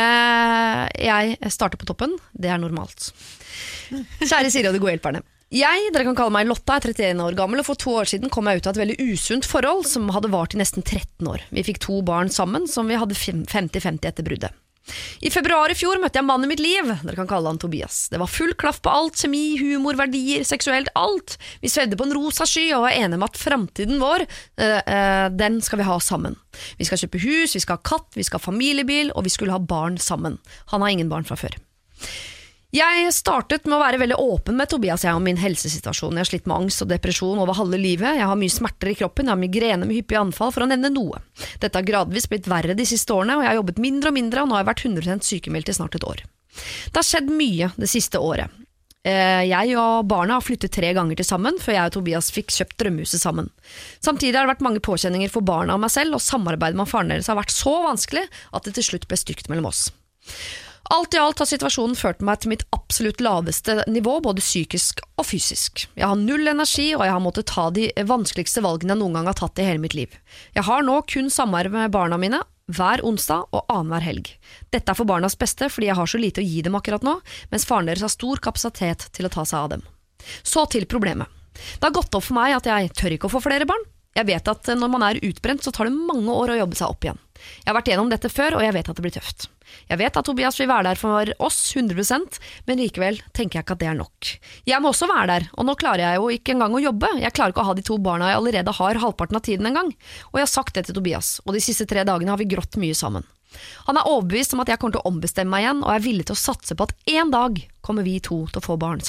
Jeg starter på toppen. Det normalt. Kjære Siri og de gode hjelperne. Dere kan kalle meg Lotta, 31 år gammel, og for 2 år siden kom jeg ut av et veldig usunt forhold som hadde vart i nesten 13 år. Vi fikk 2 barn sammen som vi hadde 50-50 etter bruddet. I februar i fjor møtte jeg mannen i mitt liv. Dere kan kalle han Tobias. Det var full klaff på alt, kjemi, humor, verdier, seksuelt, alt. Vi svevde på en rosa sky og var enige om at fremtiden vår, den skal vi ha sammen. Vi skal kjøpe hus, vi skal ha katt, vi skal ha familiebil, og vi skulle ha barn sammen. Han har ingen barn fra før. Jeg startet med å være veldig åpen med Tobias om min helsesituasjon. Jeg har slitt med angst og depresjon over halve livet. Jeg har mye smerter i kroppen, jeg har migrene med hyppige anfall, for å nevne noe. Dette har gradvis blitt verre de siste årene, og jeg har jobbet mindre og mindre, og nå har jeg vært 100% sykemeldt i snart et år. Det har skjedd mye det siste året. Jeg og barna har flyttet 3 ganger til sammen, før jeg og Tobias fikk kjøpt drømmehuset sammen. Samtidig har det vært mange påkjenninger for barna og meg selv, og samarbeidet med faren deres har vært så vanskelig at det til slutt ble stygt mellom oss. Alt i alt har situasjonen ført meg til mitt absolutt laveste nivå, både psykisk og fysisk. Jeg har 0 energi, og jeg har måttet ta de vanskeligste valgene jeg noen gang har tatt i hele mitt liv. Jeg har nå kun samvær med barna mine hver onsdag og annenhver helg. Dette for barnas beste, fordi jeg har så lite å gi dem akkurat nå, mens faren deres har stor kapasitet til å ta seg av dem. Så til problemet. Det har gått opp for meg at jeg tør ikke å få flere barn. Jeg vet at når man utbrent, så tar det mange år å jobbe seg opp igjen. Jeg har vært gjennom dette før, og jeg vet at det blir tøft. Jeg vet at Tobias vil være der for oss 100%, men likevel tenker jeg ikke at det nok. Jeg må også være der, og nå klarer jeg jo ikke engang å jobbe. Jeg klarer ikke å ha de 2 barna jeg allerede har halvparten av tiden en gang. Og jeg har sagt det til Tobias, og de siste 3 dagene har vi grått mye sammen. Han overbevist om at jeg kommer til å ombestemme meg igjen, og er villig til å satse på at en dag kommer vi 2 til å få barn sammen.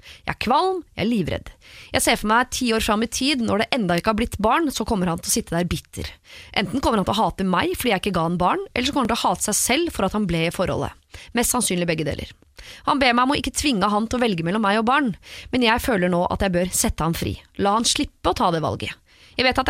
Jeg kvalm, jeg livredd. Jeg ser for meg 10 år frem i tid, når det enda ikke har blitt barn, så kommer han til å sitte der bitter. Enten kommer han til å hate meg fordi jeg ikke ga han barn, eller så kommer han til å hate seg selv for at han ble i forholdet. Mest sannsynlig begge deler. Han ber meg om å ikke tvinge han til å velge mellom meg og barn, men jeg føler nå at jeg bør sette han fri. La han slippe å ta det valget. Jeg vet at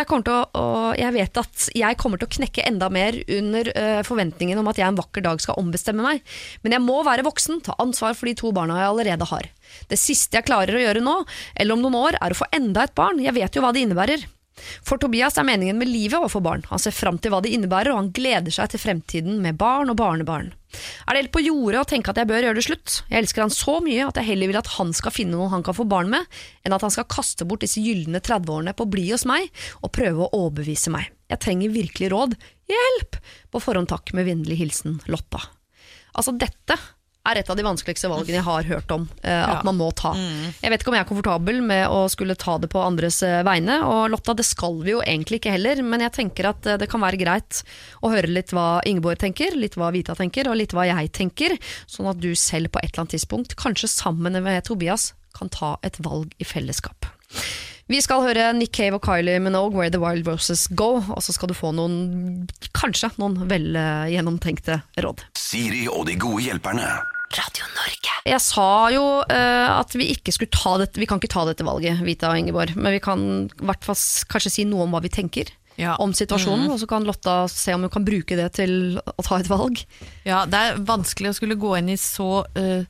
jeg kommer til å knekke enda mer under forventningen om at jeg en vakker dag skal ombestemme meg, men jeg må være voksen, ta ansvar for de 2 barna jeg allerede har. Det siste jeg klarer å gjøre nå, eller om noen år, er å få enda et barn. Jeg vet jo hva det innebærer. For Tobias er meningen med livet å få barn. Han ser frem til hva det innebærer, og han gleder seg til fremtiden med barn og barnebarn. Er det helt på jordet å tenke at jeg bør gjøre det slutt? Jeg elsker han så mye at jeg heller vil at han skal finne noen han kan få barn med, enn at han skal kaste bort disse gyllene 30-årene på å bli hos meg og prøve å overbevise meg. Jeg trenger virkelig råd. Hjelp! På forhånd takk, med vennlig hilsen Lotta. Altså dette er et av de vanskeligste valgene jeg har hørt om at man må ta. Jeg vet ikke om jeg er komfortabel med å skulle ta det på andres vegne, og Lotta, det skal vi jo egentlig ikke heller, men jeg tenker at det kan være greit å høre litt hva Ingeborg tenker, litt hva Vita tenker, og litt hva jeg tenker, sånn at du selv på et eller annet tidspunkt, kanskje sammen med Tobias, kan ta et valg i fellesskap. Vi skal høre Nick Cave og Kylie Minogue, Where the Wild Roses Go, og så skal du få kanskje noen vel gjennomtenkte råd. Siri og de gode hjelperne. Radio Norge. Jeg sa jo at vi ikke skulle ta dette, vi kan ikke ta dette valget, Vita og Ingeborg, men vi kan i hvert fall kanskje si noe om hva vi tenker om situasjonen, og så kan Lotta se om hun kan bruke det til å ta et valg. Ja, det er vanskelig å skulle gå inn i så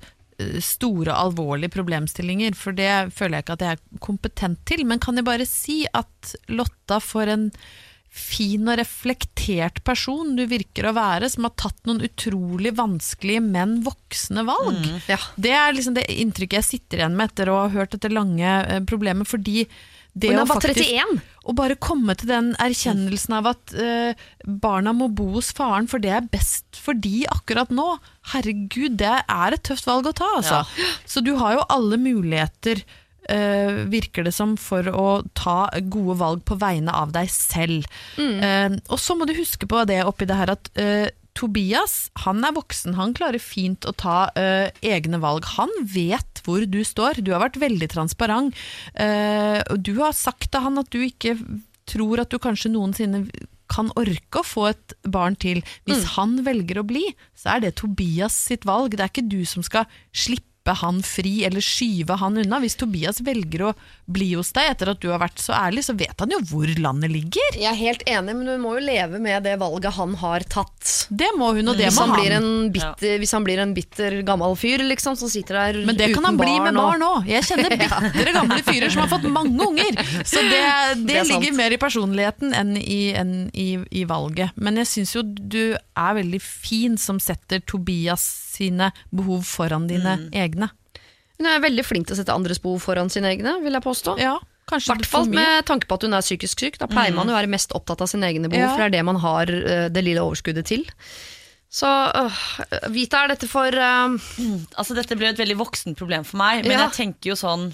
store, alvorlige problemstillinger, for det føler jeg ikke at jeg er kompetent til, men kan jeg bare si at Lotta får en fin og reflektert person du virker å være, som har tatt noen utrolig vanskelige, men voksne valg. Det er liksom det inntrykket jeg sitter igjen med etter å ha hørt dette lange problemet, fordi det Hun å er bare faktisk 31. Å bare komme til den erkjennelsen av at barna må bo hos faren, for det er best for de akkurat nå. Herregud, det er et tøft valg å ta, altså. Så du har jo alle muligheter, virker det som, for å ta gode valg på vegne av deg selv. Og så må du huske på det oppi det her at Tobias, han er voksen, han klarer fint å ta egne valg. Han vet hvor du står. Du har vært veldig transparent. Og du har sagt til han at du ikke tror at du kanskje noensinne kan orke å få et barn til. Hvis han velger å bli, så er det Tobias sitt valg. Det er ikke du som skal slippe han fri eller skyve han unna. Hvis Tobias velger å bli hos deg etter at du har vært så ærlig, så vet han jo hvor landet ligger. Jeg er helt enig, men du må jo leve med det valget han har tatt. Det må hun, og det må han. Hvis han blir en bitter gammel fyr liksom, som sitter der uten barn. Men det kan han bli med barn også. Jeg kjenner bittere gamle fyrer som har fått mange unger. Så det ligger mer i personligheten enn i valget. Men jeg synes jo du er veldig fin som setter Tobias sine behov foran dine egne. Hun er veldig flink til å sette andres behov foran sine egne, vil jeg påstå. Ja, kanskje I hvert fall med tanke på at hun er psykisk syk. Da pleier man å være mest opptatt av sine egne behov, for det er det man har det lille overskuddet til. Så Vita, er dette for Altså dette blir et veldig voksen problem for meg, men jeg tenker jo sånn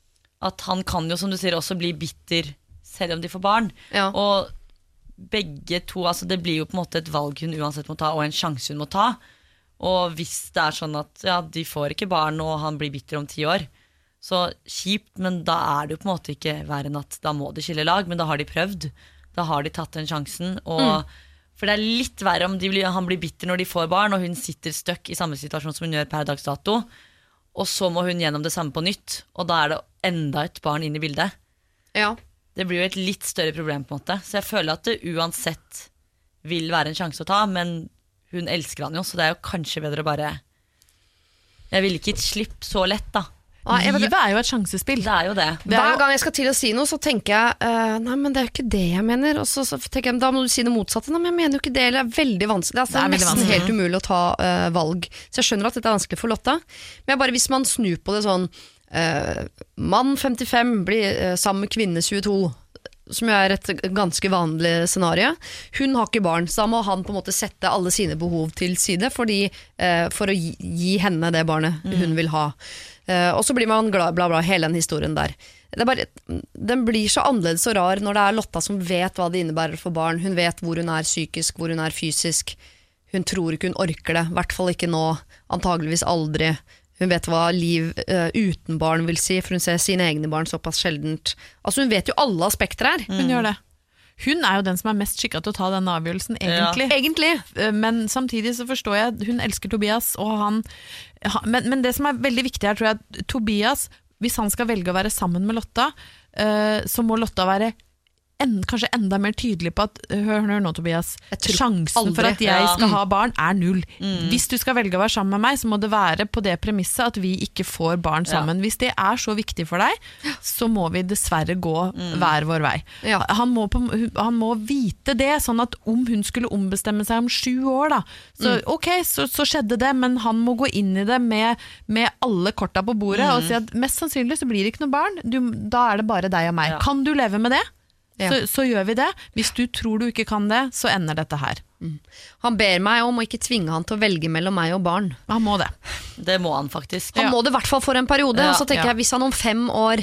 at han kan jo, som du sier, også bli bitter selv om de får barn. Og begge to, altså det blir jo på en måte et valg hun uansett må ta, og en sjanse hun må ta. Og hvis det er sånn at de får ikke barn og han blir bitter om 10 år, så kjipt, men da er det jo på en måte ikke verre enn at da må de skille lag, men da har de prøvd, da har de tatt den sjansen. Og for det er litt verre om han blir bitter når de får barn, og hun sitter støkk i samme situasjon som hun gjør per dags dato, og så må hun gjennom det samme på nytt, og da er det enda et barn inn i bildet. Det blir jo et litt større problem på en måte, så jeg føler at det uansett vil være en sjanse å ta, men hun elsker han jo, så det er jo kanskje bedre å bare Jeg vil ikke slippe så lett da. Livet er jo et sjansespill. Det er jo det. Hver gang jeg skal til å si noe, så tenker jeg nei, men det er jo ikke det jeg mener. Og så tenker jeg, da må du si det motsatte. Nei, men jeg mener jo ikke det, det er veldig vanskelig. Det er nesten helt umulig å ta valg. Så jeg skjønner at dette er vanskelig for Lotta. Men bare hvis man snur på det sånn mann 55 blir sammen med kvinne 22, som jo er et ganske vanlig scenario. Hun har ikke barn, så da må han på en måte sette alle sine behov til side for å gi henne det barnet hun vil ha. Og så blir man glad, bla bla, hele den historien der. Den blir så annerledes og rar når det er Lotta som vet hva det innebærer for barn. Hun vet hvor hun er psykisk, hvor hun er fysisk. Hun tror ikke hun orker det, i hvert fall ikke nå, antageligvis aldri. Hun vet hva liv uten barn vil si, for hun ser sine egne barn såpass sjeldent. Altså hun vet jo alle aspekter her. Hun gjør det. Hun jo den som mest skikket til å ta denne avgjørelsen, egentlig. Egentlig. Men samtidig så forstår jeg, hun elsker Tobias, og men det som veldig viktig her, tror jeg, Tobias, hvis han skal velge å være sammen med Lotta, så må Lotta være kanskje enda mer tydelig på at hør nå Tobias, sjansen for at jeg skal ha barn 0. Hvis du skal velge å være sammen med meg, så må det være på det premisset at vi ikke får barn sammen. Hvis det så viktig for deg, så må vi dessverre gå hver vår vei. Han må vite det, sånn at om hun skulle ombestemme seg om 7 år da, så skjedde det, men han må gå inn i det med alle korta på bordet og si at mest sannsynlig så blir det ikke noe barn, da det bare deg og meg. Kan du leve med det? Så gjør vi det. Hvis du tror du ikke kan det, så ender dette her. Han ber meg om å ikke tvinge han til å velge mellom meg og barn. Han må det. Det må han faktisk. Han må det i hvert fall for en periode. Og så tenker jeg, hvis han om 5 år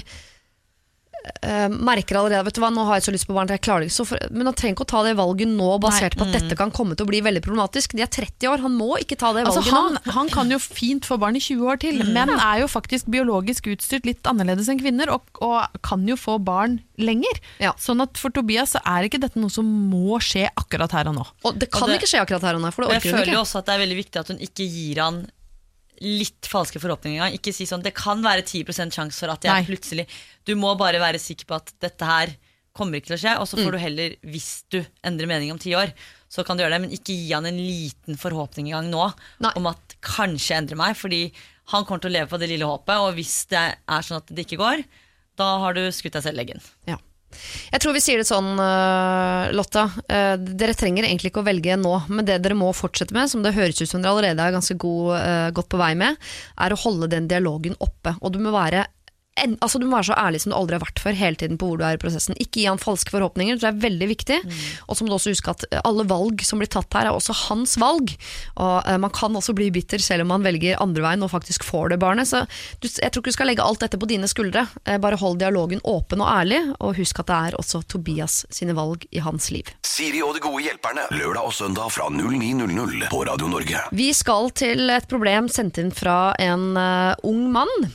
merker allerede, vet du hva, nå har jeg så lyst på barn, jeg klarer ikke, men han trenger ikke å ta det valget nå, basert på at dette kan komme til å bli veldig problematisk. De 30 år, han må ikke ta det valget nå. Han kan jo fint få barn i 20 år til, men jo faktisk biologisk utstyrt litt annerledes enn kvinner, og kan jo få barn lenger. Sånn at for Tobias så ikke dette noe som må skje akkurat her og nå. Og det kan ikke skje akkurat her og nå, for det orker hun ikke. Jeg føler jo også at det veldig viktig at hun ikke gir han litt falske forhåpninger. Ikke si sånn, det kan være 10% sjanse for at jeg plutselig, du må bare være sikker på at dette her kommer ikke til å skje, og så får du heller, hvis du endrer mening om 10 år, så kan du gjøre det, men ikke gi han en liten forhåpning i gang nå, om at kanskje endrer meg, fordi han kommer til å leve på det lille håpet, og hvis det sånn at det ikke går, da har du skutt deg selv leggen. Ja. Jeg tror vi sier det sånn, Lotta, dere trenger egentlig ikke å velge nå, men det dere må fortsette med, som det høres ut som dere allerede ganske godt på vei med, å holde den dialogen oppe, og du må være så ærlig som du aldri har vært før, hele tiden på hvor du i prosessen. Ikke gi han falske forhåpninger, det veldig viktig. Og så må du også huske at alle valg som blir tatt her også hans valg. Og man kan også bli bitter selv om man velger andre veien og faktisk får det barnet. Så jeg tror ikke du skal legge alt dette på dine skuldre. Bare hold dialogen åpen og ærlig, og husk at det også Tobias sine valg i hans liv. Siri og de gode hjelperne, lørdag og søndag fra 09:00 på Radio Norge. Vi skal til et problem sendt inn fra en ung mann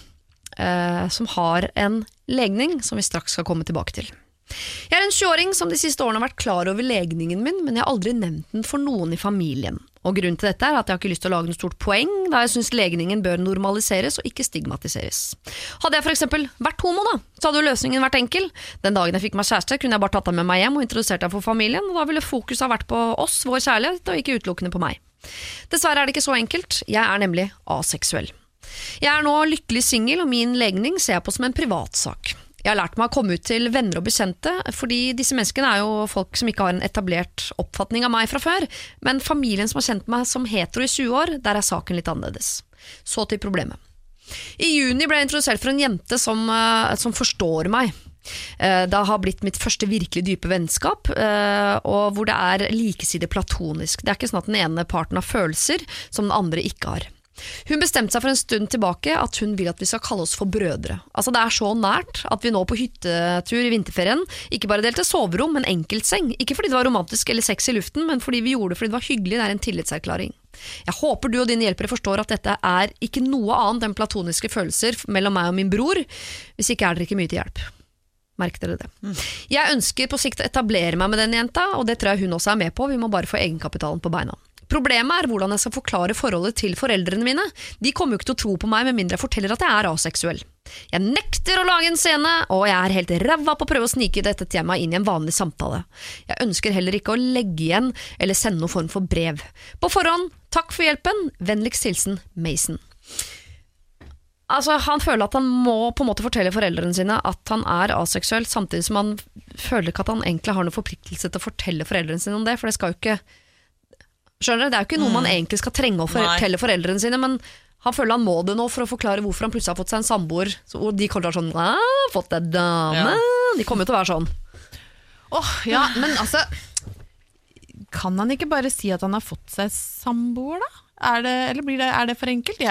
som har en legning som vi straks skal komme tilbake til. Jeg en 20-åring som de siste årene har vært klar over legningen min, men jeg har aldri nevnt den for noen i familien. Og grunnen til dette at jeg har ikke lyst til å lage noe stort poeng, da jeg synes legningen bør normaliseres og ikke stigmatiseres. Hadde jeg for eksempel vært homo da, så hadde jo løsningen vært enkel. Den dagen jeg fikk meg kjæreste, kunne jeg bare tatt ham med meg hjem og introdusert ham for familien, og da ville fokus ha vært på oss, vår kjærlighet, og ikke utelukkende på meg. Dessverre det ikke så enkelt, jeg nemlig aseksuell. Jeg nå lykkelig single, og min legning ser jeg på som en privatsak. Jeg har lært meg å komme ut til venner og bekjente, fordi disse menneskene jo folk som ikke har en etablert oppfatning av meg fra før, men familien som har kjent meg som hetero i 20 år, der saken litt annerledes. Så til problemet. I juni ble jeg introdusert for en jente som forstår meg. Det har blitt mitt første virkelig dype vennskap, og hvor det likesidig platonisk. Det ikke sånn at den ene parten har følelser som den andre ikke har. Hun bestemte seg for en stund tilbake at hun vil at vi skal kalle oss for brødre. Altså det så nært at vi nå på hyttetur i vinterferien ikke bare delte soverom, men enkeltseng. Ikke fordi det var romantisk eller sex i luften, men fordi vi gjorde det fordi det var hyggelig, det en tillitserklæring. Jeg håper du og dine hjelpere forstår at dette ikke noe annet enn platoniske følelser mellom meg og min bror. Hvis ikke dere ikke mye til hjelp. Merk dere det. Jeg ønsker på sikt å etablere meg med den jenta, og det tror jeg hun også med på. Vi må bare få egenkapitalen på beina. Problemet hvordan jeg skal forklare forholdet til foreldrene mine. De kommer jo ikke til å tro på meg med mindre jeg forteller at jeg aseksuell. Jeg nekter å lage en scene, og jeg helt ræva på å prøve å snike dette temaet inn i en vanlig samtale. Jeg ønsker heller ikke å legge igjen eller sende noen form for brev. På forhånd, takk for hjelpen. Vennligst hilsen Mason. Altså, han føler at han må på en måte fortelle foreldrene sine at han aseksuell, samtidig som han føler ikke at han egentlig har noen forpliktelse til å fortelle foreldrene sine om det, for det skal jo ikke... Skjønner du? Det jo ikke noe man egentlig skal trenge å fortelle foreldrene sine, men han føler han må det nå for å forklare hvorfor han plutselig har fått seg en samboer, og de kommer til å være sånn, fått deg dame, de kommer jo til å være sånn. Ja, men altså, kan han ikke bare si at han har fått seg samboer da? Eller det for enkelt?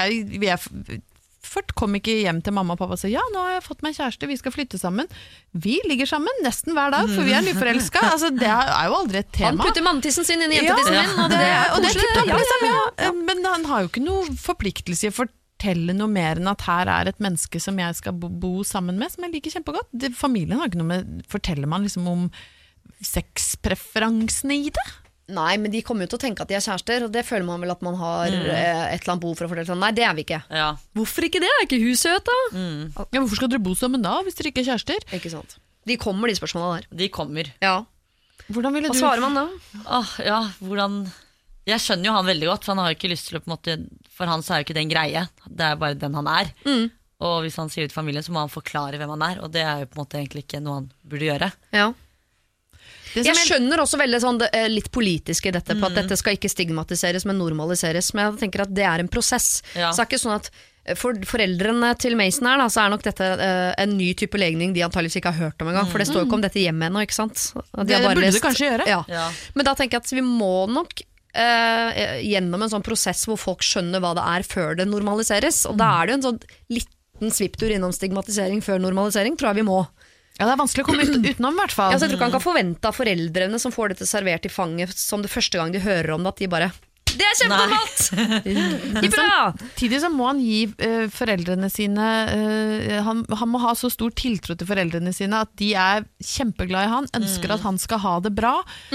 Først kom ikke hjem til mamma og pappa og sa, ja, nå har jeg fått meg kjæreste, vi skal flytte sammen. Vi ligger sammen nesten hver dag, for vi nyforelsket. Altså, det jo aldri et tema. Han putter manntissen sin inn i jentetissen min, og det koselig. Ja. Men han har jo ikke noe forpliktelse for fortelle noe mer enn at her et menneske som jeg skal bo sammen med, som jeg liker kjempegodt. Familien har ikke noe med, forteller man liksom om sexpreferansene i det? Nei, men de kommer jo til å tenke at de kjærester, og det føler man vel at man har et eller annet behov for å fortelle sånn. Nei, det vi ikke. Ja. Hvorfor ikke det? Ikke hun søt da? Ja, hvorfor skal dere bo sammen da, hvis dere ikke er kjærester? Ikke sant. De kommer, de spørsmålene der. De kommer. Ja. Hvordan ville Hva du... svarer man da? Ja, hvordan... Jeg skjønner jo han veldig godt, for han har jo ikke lyst til å på en måte... For han så er jo ikke den greie, det bare den han er. Og hvis han sier det til familien, så må han forklare hvem han er, og det er jo på en måte egentlig ikke noe han burde gjøre. Ja. Jeg skjønner også veldig sånn, litt politisk i dette, på at dette skal ikke stigmatiseres, men normaliseres. Men jeg tenker at det en prosess. Ja. Så det ikke sånn at for foreldrene til Mason her, da, så nok dette en ny type legning de antageligvis ikke har hørt om en gang. For det står jo ikke om dette hjemme ennå, ikke sant? Det burde du kanskje gjøre. Ja. Men da tenker jeg at vi må nok gjennom en sånn prosess hvor folk skjønner hva det før det normaliseres. Og da det jo en sånn liten svipptur innom stigmatisering før normalisering, tror jeg vi må. Ja, det vanskelig å komme utenom i hvert fall. Ja, så jeg tror ikke han kan forvente av foreldrene som får dette servert i fanget som det første gang de hører om det, at de bare det kjempenormalt! Samtidig så må han gi foreldrene sine han må ha så stor tiltro til foreldrene sine at de kjempeglad i han, ønsker at han skal ha det bra.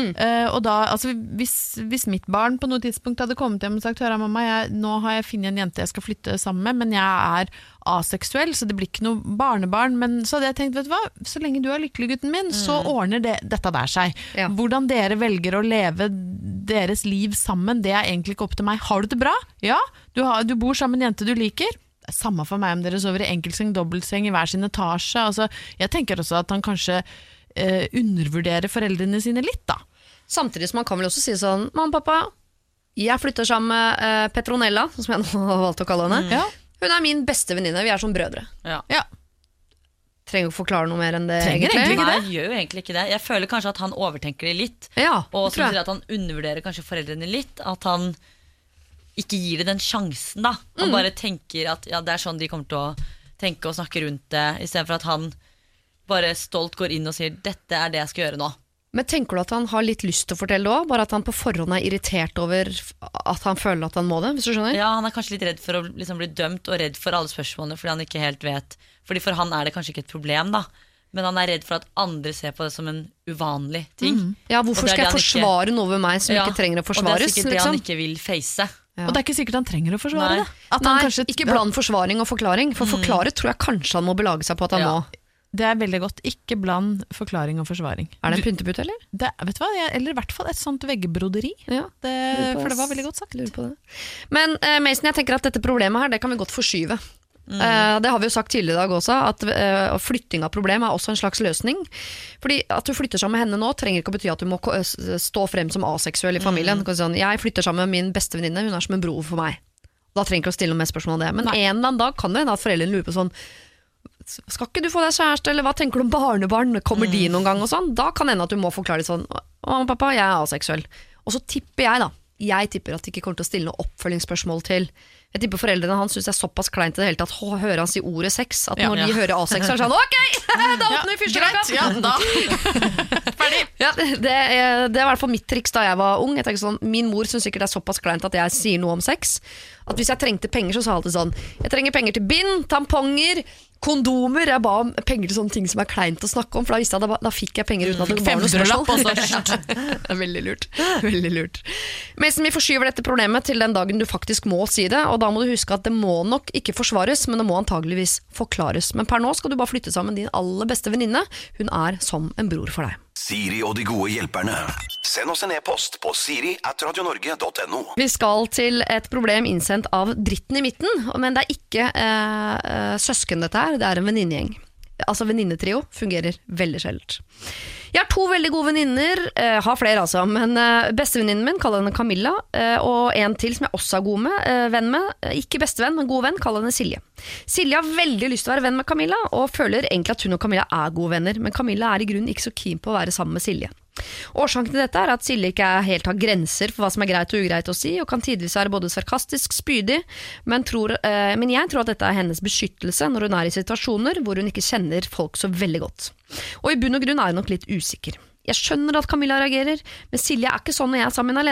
Og da, altså hvis mitt barn på noe tidspunkt hadde kommet hjem og sagt, hør mamma, nå har jeg funnet en jente jeg skal flytte sammen med, men jeg aseksuell, så det blir ikke noe barnebarn, men så hadde jeg tenkt, vet du hva, så lenge du lykkelig gutten min, så ordner dette der seg. Ja. Hvordan dere velger å leve deres liv sammen, det egentlig ikke opp til meg. Har du det bra? Ja. Du bor sammen med en jente du liker. Det samme for meg om dere sover i enkeltseng, dobbeltseng, i hver sin etasje. Altså, jeg tenker også at han kanskje undervurderer foreldrene sine litt, da. Samtidig som man kan vel også si sånn, mamma, pappa, jeg flytter sammen med Petronella, som jeg nå har valgt å kalle henne. Ja. Hun min beste venninne, vi som brødre. Ja. Trenger å forklare noe mer enn det egentlig. Nei, jeg gjør jo egentlig ikke det. Jeg føler kanskje at han overtenker det litt. Ja, og som sier at han undervurderer kanskje foreldrene litt. At han ikke gir det den sjansen, da. Han bare tenker at ja, det sånn de kommer til å tenke og snakke rundt det, i stedet for at han bare stolt går inn og sier dette det jeg skal gjøre nå. Men tenker du at han har litt lyst til å fortelle det også? Bare at han på forhånd irritert over at han føler at han må det, hvis du skjønner? Ja, han kanskje litt redd for å liksom bli dømt og redd for alle spørsmålene, fordi han ikke helt vet. Fordi for han det kanskje ikke et problem, da. Men han redd for at andre ser på det som en uvanlig ting. Ja, hvorfor skal jeg forsvare noe ved meg som ikke trenger å forsvares? Og det sikkert det han ikke vil face. Ja. Og det ikke sikkert han trenger å forsvare det. At han kanskje, ikke bland forsvaring og forklaring. For forklare tror jeg kanskje han må belage seg på at han må. Det veldig godt. Ikke bland forklaring og forsvaring. Det en pyntepute, eller? Vet du hva? Eller i hvert fall et sånt veggbroderi. Ja, for det var veldig godt sagt. På det. Men Mason, jeg tenker at dette problemet her, det kan vi godt forskyve. Det har vi jo sagt tidligere i dag også, at flytting av problem også en slags løsning. Fordi at du flytter sammen med henne nå, trenger ikke å bety at du må stå frem som aseksuell i familien. Sånn, jeg flytter sammen med min beste venninne, hun som en bror for meg. Da trenger ikke å stille noe mer spørsmål om det. Men en eller annen dag kan det hende at foreldrene lurer på sånn, skal ikke du få deg kjæreste, eller hva tenker du om barnebarn, kommer de noen gang og sånn, da kan hende at du må forklare sånn, mamma, pappa, jeg aseksuell. Og så tipper jeg tipper at de ikke kommer til å stille noe oppfølgingsspørsmål til. Jeg tipper foreldrene hans synes det såpass kleint i det hele tatt å høre han si ordet sex, at når de hører aseksuell, så sånn, ok, da åpner vi fyrstrekka. Ja, da. Ferdig. Ja, det var i hvert fall mitt triks da jeg var ung. Jeg tenker sånn, min mor synes sikkert det såpass kleint at jeg sier noe om sex, at hvis jeg trengte penger, så sa jeg alltid sånn, jeg trenger penger til bind, tamponger, kondomer. Jeg ba om penger til sånne ting som kleint å snakke om, for da visste jeg da fikk jeg penger uten at det var noe spørsmål. Veldig lurt. Veldig lurt. Mens vi forskyver dette problemet til den dagen du faktisk må si det, og da må du huske at det må nok ikke forsvares, men det må antageligvis forklares. Men per nå skal du bare flytte sammen din aller beste venninne. Hun som en bror for deg. Siri og de gode hjelperne. Send oss en e-post på siri@radionorge.no. Vi skal til et problem innsendt av dritten i midten, men det ikke søsken dette her, det en venninnegjeng. Altså venninnetrio fungerer veldig sjeldent. Jeg har 2 veldig gode venninner, har flere altså, men bestevenninnen min kaller henne Camilla, og en til som jeg også er venn med, ikke bestevenn, men god venn, kaller henne Silje. Silje har veldig lyst til å være venn med Camilla, og føler egentlig at hun og Camilla er gode venner, men Camilla i grunnen ikke så keen på å være sammen med Silje. Årsaken til dette at Silje ikke helt har grenser for hva som greit og ugreit å si, og kan tidvis være både sarkastisk, spydig, men jeg tror at dette hennes beskyttelse når hun i situasjoner hvor hun ikke kjenner folk så veldig godt. Og i bunn og grunn hun nok litt usikker. Jeg skjønner at Camilla reagerer, men Silje ikke sånn når jeg sammen med henne alene.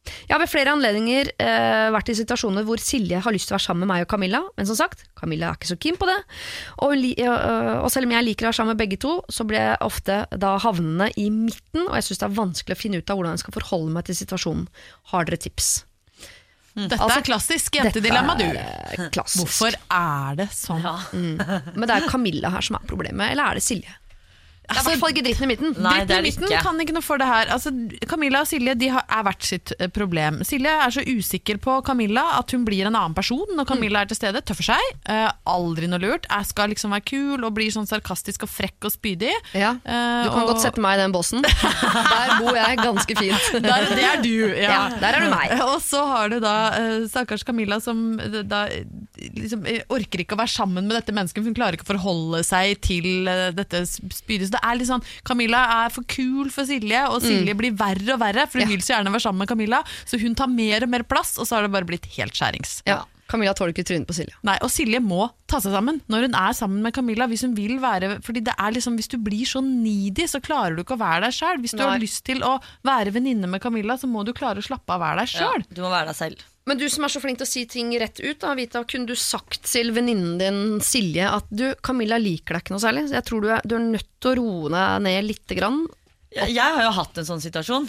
Jeg har ved flere anledninger vært i situasjoner hvor Silje har lyst til å være sammen med meg og Camilla, men som sagt, Camilla ikke så keen på det. Og selv om jeg liker å være sammen med begge to, så blir jeg ofte da havnende i midten, og jeg synes det vanskelig å finne ut av hvordan jeg skal forholde meg til situasjonen. Har dere tips? Dette klassisk jentedilemma, du. Klassisk. Hvorfor det sånn? Ja. Men det Camilla her som problemet, eller det Silje? Det I hvert fall ikke dritten i midten. Nei, dritten i midten kan ikke noe for det her. Altså, Camilla og Silje de hvert sitt problem. Silje så usikker på Camilla at hun blir en annen person når Camilla til stede, tøffer seg, aldri noe lurt. Jeg skal liksom være kul og bli sånn sarkastisk og frekk og spydig. Ja, du kan godt sette meg i den bossen. Der bor jeg ganske fint. Det du, ja. Der du meg. Og så har du da stakkars Camilla som da liksom orker ikke å være sammen med dette mennesket, hun klarer ikke å forholde seg til dette spydet. Det litt sånn, Camilla for kul for Silje, og Silje blir verre og verre, for hun vil så gjerne være sammen med Camilla, så hun tar mer og mer plass, og så har det bare blitt helt skjærings. Ja, Camilla tåler ikke trynet på Silje. Nei, og Silje må ta seg sammen når hun sammen med Camilla, hvis hun vil være, fordi det liksom, hvis du blir så needy, så klarer du ikke å være deg selv. Hvis du har lyst til å være venninne med Camilla, så må du klare å slappe av å være deg selv. Ja, du må være deg selv. Men du som så flink til å si ting rett ut, da, Vita, kunne du sagt til venninnen din Silje at Camilla liker deg ikke noe særlig, så jeg tror du nødt til å roe deg ned litt grann. Jeg har jo hatt en sånn situasjon,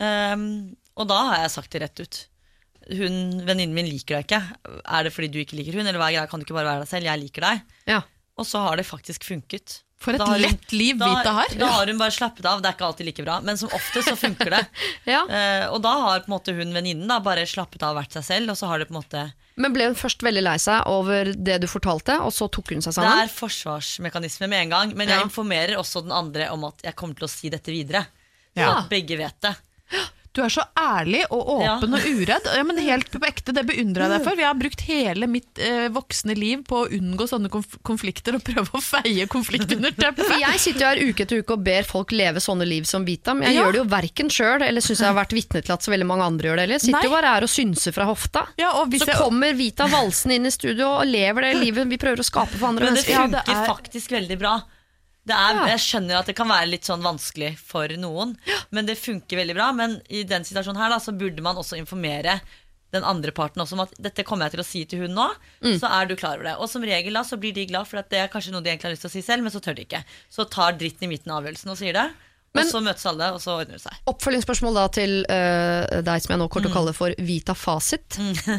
og da har jeg sagt det rett ut. Venninnen min liker deg ikke. Det fordi du ikke liker hun, eller hva greia, kan du ikke bare være deg selv, jeg liker deg. Ja. Og så har det faktisk funket. For et lett liv Vita har. Da har hun bare slappet av, det ikke alltid like bra, men som ofte så funker det. Og da har på en måte hun venninnen bare slappet av og vært seg selv, og så har det på en måte... Men ble hun først veldig lei seg over det du fortalte, og så tok hun seg sammen? Det forsvarsmekanisme med en gang, men jeg informerer også den andre om at jeg kommer til å si dette videre. Så at begge vet det. Du så ærlig og åpen og uredd. Ja, men helt på ekte, det beundrer jeg deg for. Vi har brukt hele mitt voksne liv på å unngå sånne konflikter og prøve å feie konflikt under teppet. Jeg sitter jo her uke etter uke og ber folk leve sånne liv som Vita, men jeg gjør det jo hverken selv, eller synes jeg har vært vitne til at så veldig mange andre gjør det, eller jeg sitter jo bare her og synser fra hofta. Så kommer Vita valsen inn i studio og lever det livet vi prøver å skape for andre mennesker. Men det funker faktisk veldig bra. Jeg skjønner at det kan være litt sånn vanskelig for noen, men det funker veldig bra. Men i den situasjonen her da, så burde man også informere den andre parten også om at dette kommer jeg til å si til hun nå, så du klar over det. Og som regel da, så blir de glad, for at det kanskje noe de egentlig har lyst til å si selv, men så tør de ikke. Så tar dritten i midten av avgjørelsen og sier det, og så møtes alle, og så ordner det seg. Oppfølgingsspørsmål da til deg som jeg nå kort å kalle for Vita Fasit.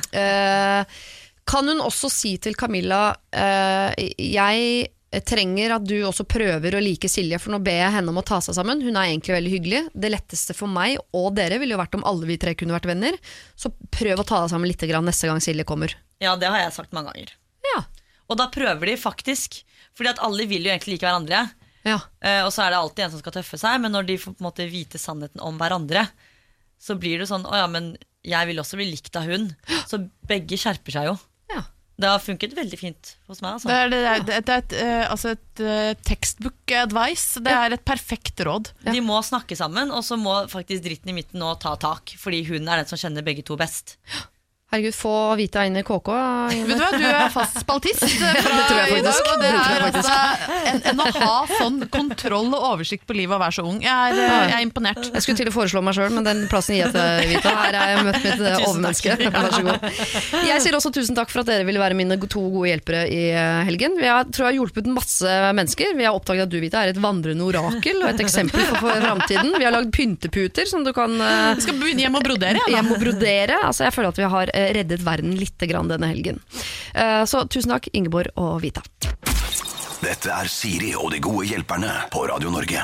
Kan hun også si til Camilla, jeg trenger at du også prøver å like Silje, for nå ber jeg henne om å ta seg sammen. Hun egentlig veldig hyggelig. Det letteste for meg og dere ville jo vært om alle vi tre kunne vært venner. Så prøv å ta deg sammen litt grann neste gang Silje kommer. Ja, det har jeg sagt mange ganger. Ja. Og da prøver de faktisk, fordi at alle vil jo egentlig like hverandre. Ja. Og så det alltid en som skal tøffe seg, men når de får på en måte vite sannheten om hverandre, så blir det sånn, men jeg vil også bli likt av hun. Så begge skjerper seg jo. Det har funket veldig fint hos meg. Det et textbook advice. Det et perfekt råd. De må snakke sammen, og så må faktisk dritten i midten nå ta tak, fordi hun den som kjenner begge to best. Herregud, få Vita inn i KK. Vet du hva, du fast spaltist fra det tror jeg faktisk. Og det enn å ha sånn kontroll og oversikt på livet og være så ung. Jeg er imponert. Jeg skulle til å foreslå meg selv, men den plassen gir jeg til Vita. Her jeg møtt mitt overmenneske. Vær så god. Jeg sier også tusen takk for at dere ville være mine 2 gode hjelpere i helgen. Vi tror jeg har hjulpet masse mennesker. Vi har oppdaget at du, Vita, et vandrende orakel og et eksempel for fremtiden. Vi har lagd pynteputer som du kan... Du skal begynne hjem og brodere. Hjem og brodere. Altså, jeg føler at vi har reddet verden litt grann denne helgen. Så tusen takk, Ingeborg og Vita. Dette Siri og de gode hjelperne på Radio Norge.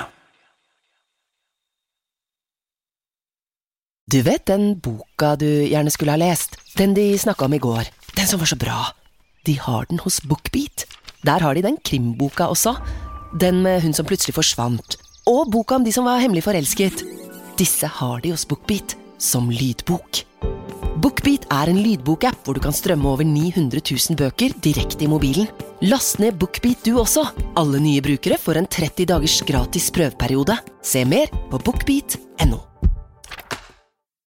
Du vet den boka du gjerne skulle ha lest? Den de snakket om i går. Den som var så bra. De har den hos BookBeat. Der har de den krimboka også. Den med hun som plutselig forsvant. Og boka om de som var hemmelig forelsket. Disse har de hos BookBeat som lydbok. BookBeat en lydbokapp hvor du kan strømme over 900 000 bøker direkte i mobilen. Last ned BookBeat du også. Alle nye brukere får en 30 dagers gratis prøveperiode. Se mer på bookbeat.no.